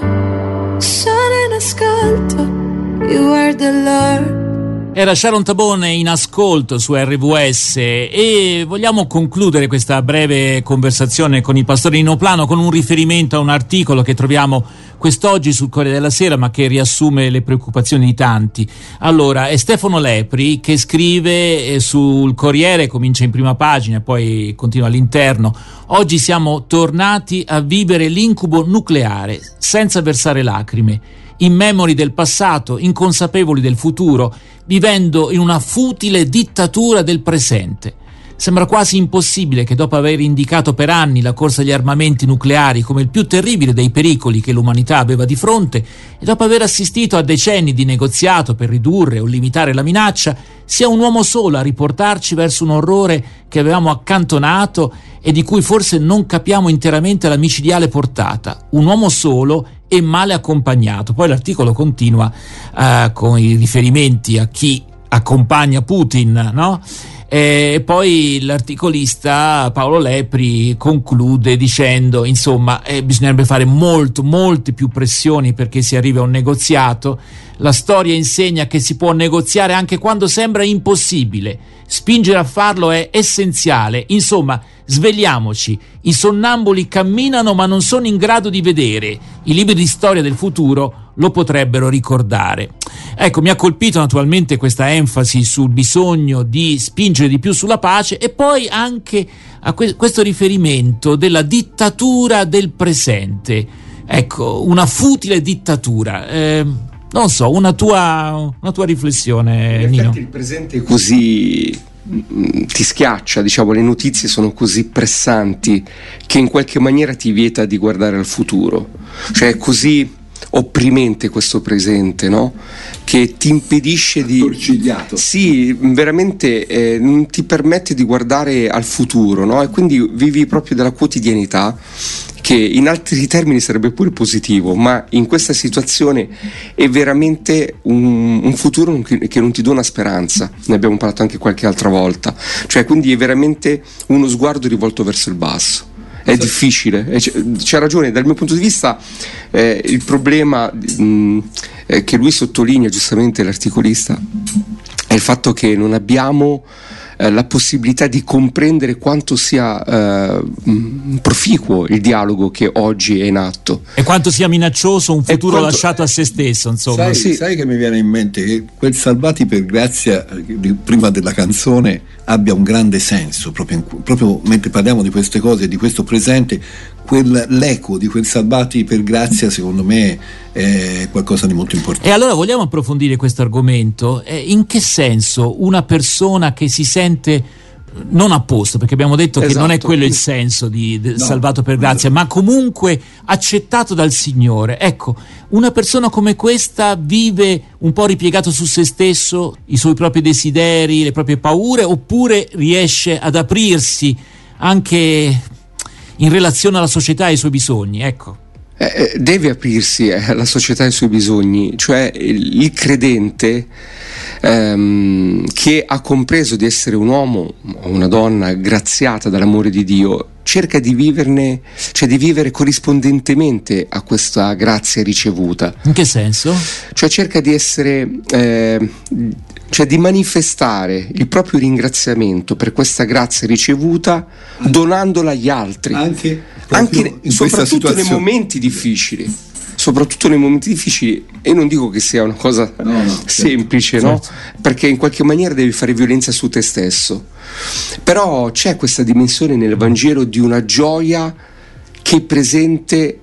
sono in ascolto, you are the Lord. Era Sharon Tabone in ascolto su R V S e vogliamo concludere questa breve conversazione con il pastore Nino Plano con un riferimento a un articolo che troviamo quest'oggi sul Corriere della Sera, ma che riassume le preoccupazioni di tanti. Allora, è Stefano Lepri che scrive sul Corriere, comincia in prima pagina e poi continua all'interno: oggi siamo tornati a vivere l'incubo nucleare senza versare lacrime, immemori del passato, inconsapevoli del futuro, vivendo in una futile dittatura del presente. Sembra quasi impossibile che dopo aver indicato per anni la corsa agli armamenti nucleari come il più terribile dei pericoli che l'umanità aveva di fronte e dopo aver assistito a decenni di negoziato per ridurre o limitare la minaccia, sia un uomo solo a riportarci verso un orrore che avevamo accantonato e di cui forse non capiamo interamente la micidiale portata. Un uomo solo e male accompagnato. Poi l'articolo continua uh, con i riferimenti a chi accompagna Putin, no? E poi l'articolista Paolo Lepri conclude dicendo, insomma, eh, bisognerebbe fare molto, molte più pressioni perché si arrivi a un negoziato. La storia insegna che si può negoziare anche quando sembra impossibile. Spingere a farlo è essenziale. Insomma, svegliamoci. I sonnambuli camminano ma non sono in grado di vedere. I libri di storia del futuro lo potrebbero ricordare. Ecco, mi ha colpito naturalmente questa enfasi sul bisogno di spingere di più sulla pace e poi anche a que- questo riferimento della dittatura del presente. Ecco, una futile dittatura. Eh, non so, una tua, una tua riflessione, in Nino. effetti il presente è così, mh, ti schiaccia, diciamo, le notizie sono così pressanti che in qualche maniera ti vieta di guardare al futuro. Cioè è così opprimente questo presente, no? Che ti impedisce di... Torcigliato. Sì, veramente eh, non ti permette di guardare al futuro, no? E quindi vivi proprio della quotidianità, che in altri termini sarebbe pure positivo, ma in questa situazione è veramente un, un futuro che non ti dona speranza. Ne abbiamo parlato anche qualche altra volta, cioè quindi è veramente uno sguardo rivolto verso il basso. È difficile, c'è ragione, dal mio punto di vista eh, il problema mh, eh, che lui sottolinea giustamente, l'articolista, è il fatto che non abbiamo eh, la possibilità di comprendere quanto sia eh, proficuo il dialogo che oggi è in atto e quanto sia minaccioso un futuro quanto... lasciato a se stesso, insomma. Sai, sì. sai che mi viene in mente che quel Salvati per grazia prima della canzone abbia un grande senso, proprio, in, proprio mentre parliamo di queste cose, di questo presente, quel, l'eco di quel Salvati per grazia secondo me è qualcosa di molto importante. E allora vogliamo approfondire questo argomento. Eh, in che senso una persona che si sente non a posto, perché abbiamo detto esatto. che non è quello il senso di, di no, salvato per grazia, esatto. ma comunque accettato dal Signore, ecco, una persona come questa vive un po' ripiegato su se stesso, i suoi propri desideri, le proprie paure, oppure riesce ad aprirsi anche in relazione alla società e ai suoi bisogni, ecco. Eh, deve aprirsi alla società e ai suoi bisogni, cioè il, il credente ehm, che ha compreso di essere un uomo o una donna graziata dall'amore di Dio, cerca di viverne, cioè di vivere corrispondentemente a questa grazia ricevuta. In che senso? Cioè cerca di essere eh, cioè di manifestare il proprio ringraziamento per questa grazia ricevuta donandola agli altri, anche, anche soprattutto nei momenti difficili soprattutto nei momenti difficili, e non dico che sia una cosa no, no, semplice, certo, no? Certo. Perché in qualche maniera devi fare violenza su te stesso, però c'è questa dimensione nel Vangelo di una gioia che è presente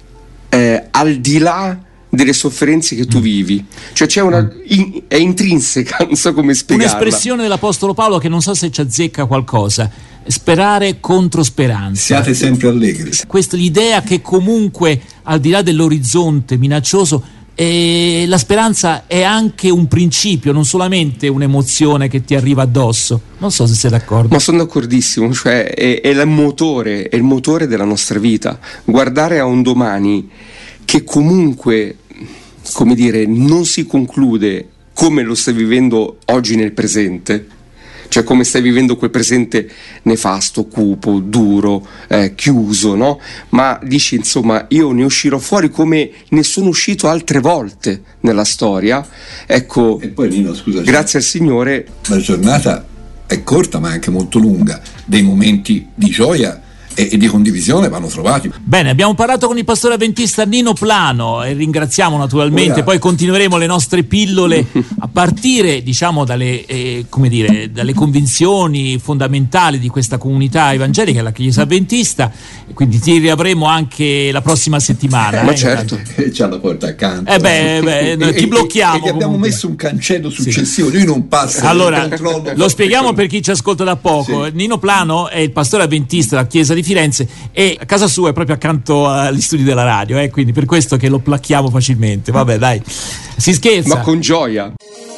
eh, al di là delle sofferenze che tu vivi, cioè c'è una in, è intrinseca, non so come spiegarla. Un'espressione dell'Apostolo Paolo che non so se ci azzecca qualcosa: sperare contro speranza. Siate sempre allegri. Questa l'idea che comunque al di là dell'orizzonte minaccioso eh, la speranza è anche un principio, non solamente un'emozione che ti arriva addosso. Non so se sei d'accordo. Ma sono d'accordissimo, cioè è, è il motore, è il motore della nostra vita. Guardare a un domani che comunque, come dire, non si conclude come lo stai vivendo oggi nel presente, cioè come stai vivendo quel presente nefasto, cupo, duro, eh, chiuso, no? Ma dici, insomma, io ne uscirò fuori come ne sono uscito altre volte nella storia, ecco. E poi Nino, scusa, grazie al Signore. La giornata è corta ma è anche molto lunga, dei momenti di gioia e di condivisione vanno trovati. Bene, abbiamo parlato con il pastore avventista Nino Plano e ringraziamo naturalmente, oh, poi continueremo le nostre pillole a partire, diciamo, dalle eh, come dire, dalle convinzioni fondamentali di questa comunità evangelica, la Chiesa Avventista, e quindi ti riavremo anche la prossima settimana. Eh, ma eh, certo, e c'ha la porta accanto. Eh beh, beh e, ti blocchiamo. E, e abbiamo comunque messo un cancello successivo, sì. Lui non passa. Allora, lo spieghiamo per chi ci ascolta da poco. Sì. Nino Plano è il pastore avventista della Chiesa di Firenze e a casa sua è proprio accanto agli studi della radio, eh, quindi per questo che lo placchiamo facilmente. Vabbè, dai, si scherza, ma con gioia.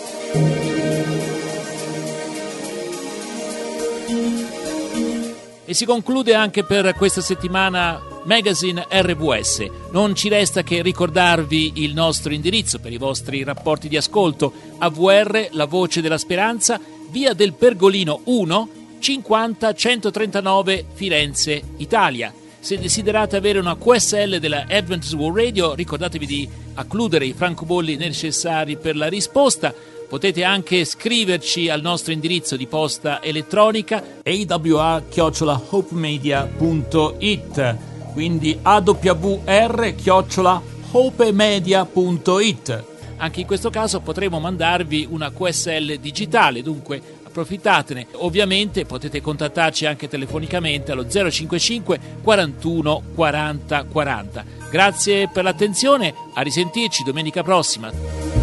E si conclude anche per questa settimana Magazine R W S. Non ci resta che ricordarvi il nostro indirizzo per i vostri rapporti di ascolto: A V R, la voce della speranza, via del Pergolino uno, cinquanta centotrentanove, Firenze, Italia. Se desiderate avere una Q S L della Adventist World Radio, ricordatevi di accludere i francobolli necessari per la risposta. Potete anche scriverci al nostro indirizzo di posta elettronica a w r chiocciola hopemedia punto it, quindi a w r chiocciola hopemedia punto it. Anche in questo caso potremo mandarvi una Q S L digitale, dunque approfittatene. Ovviamente potete contattarci anche telefonicamente allo zero cinquantacinque quarantuno quaranta quaranta. Grazie per l'attenzione, a risentirci domenica prossima.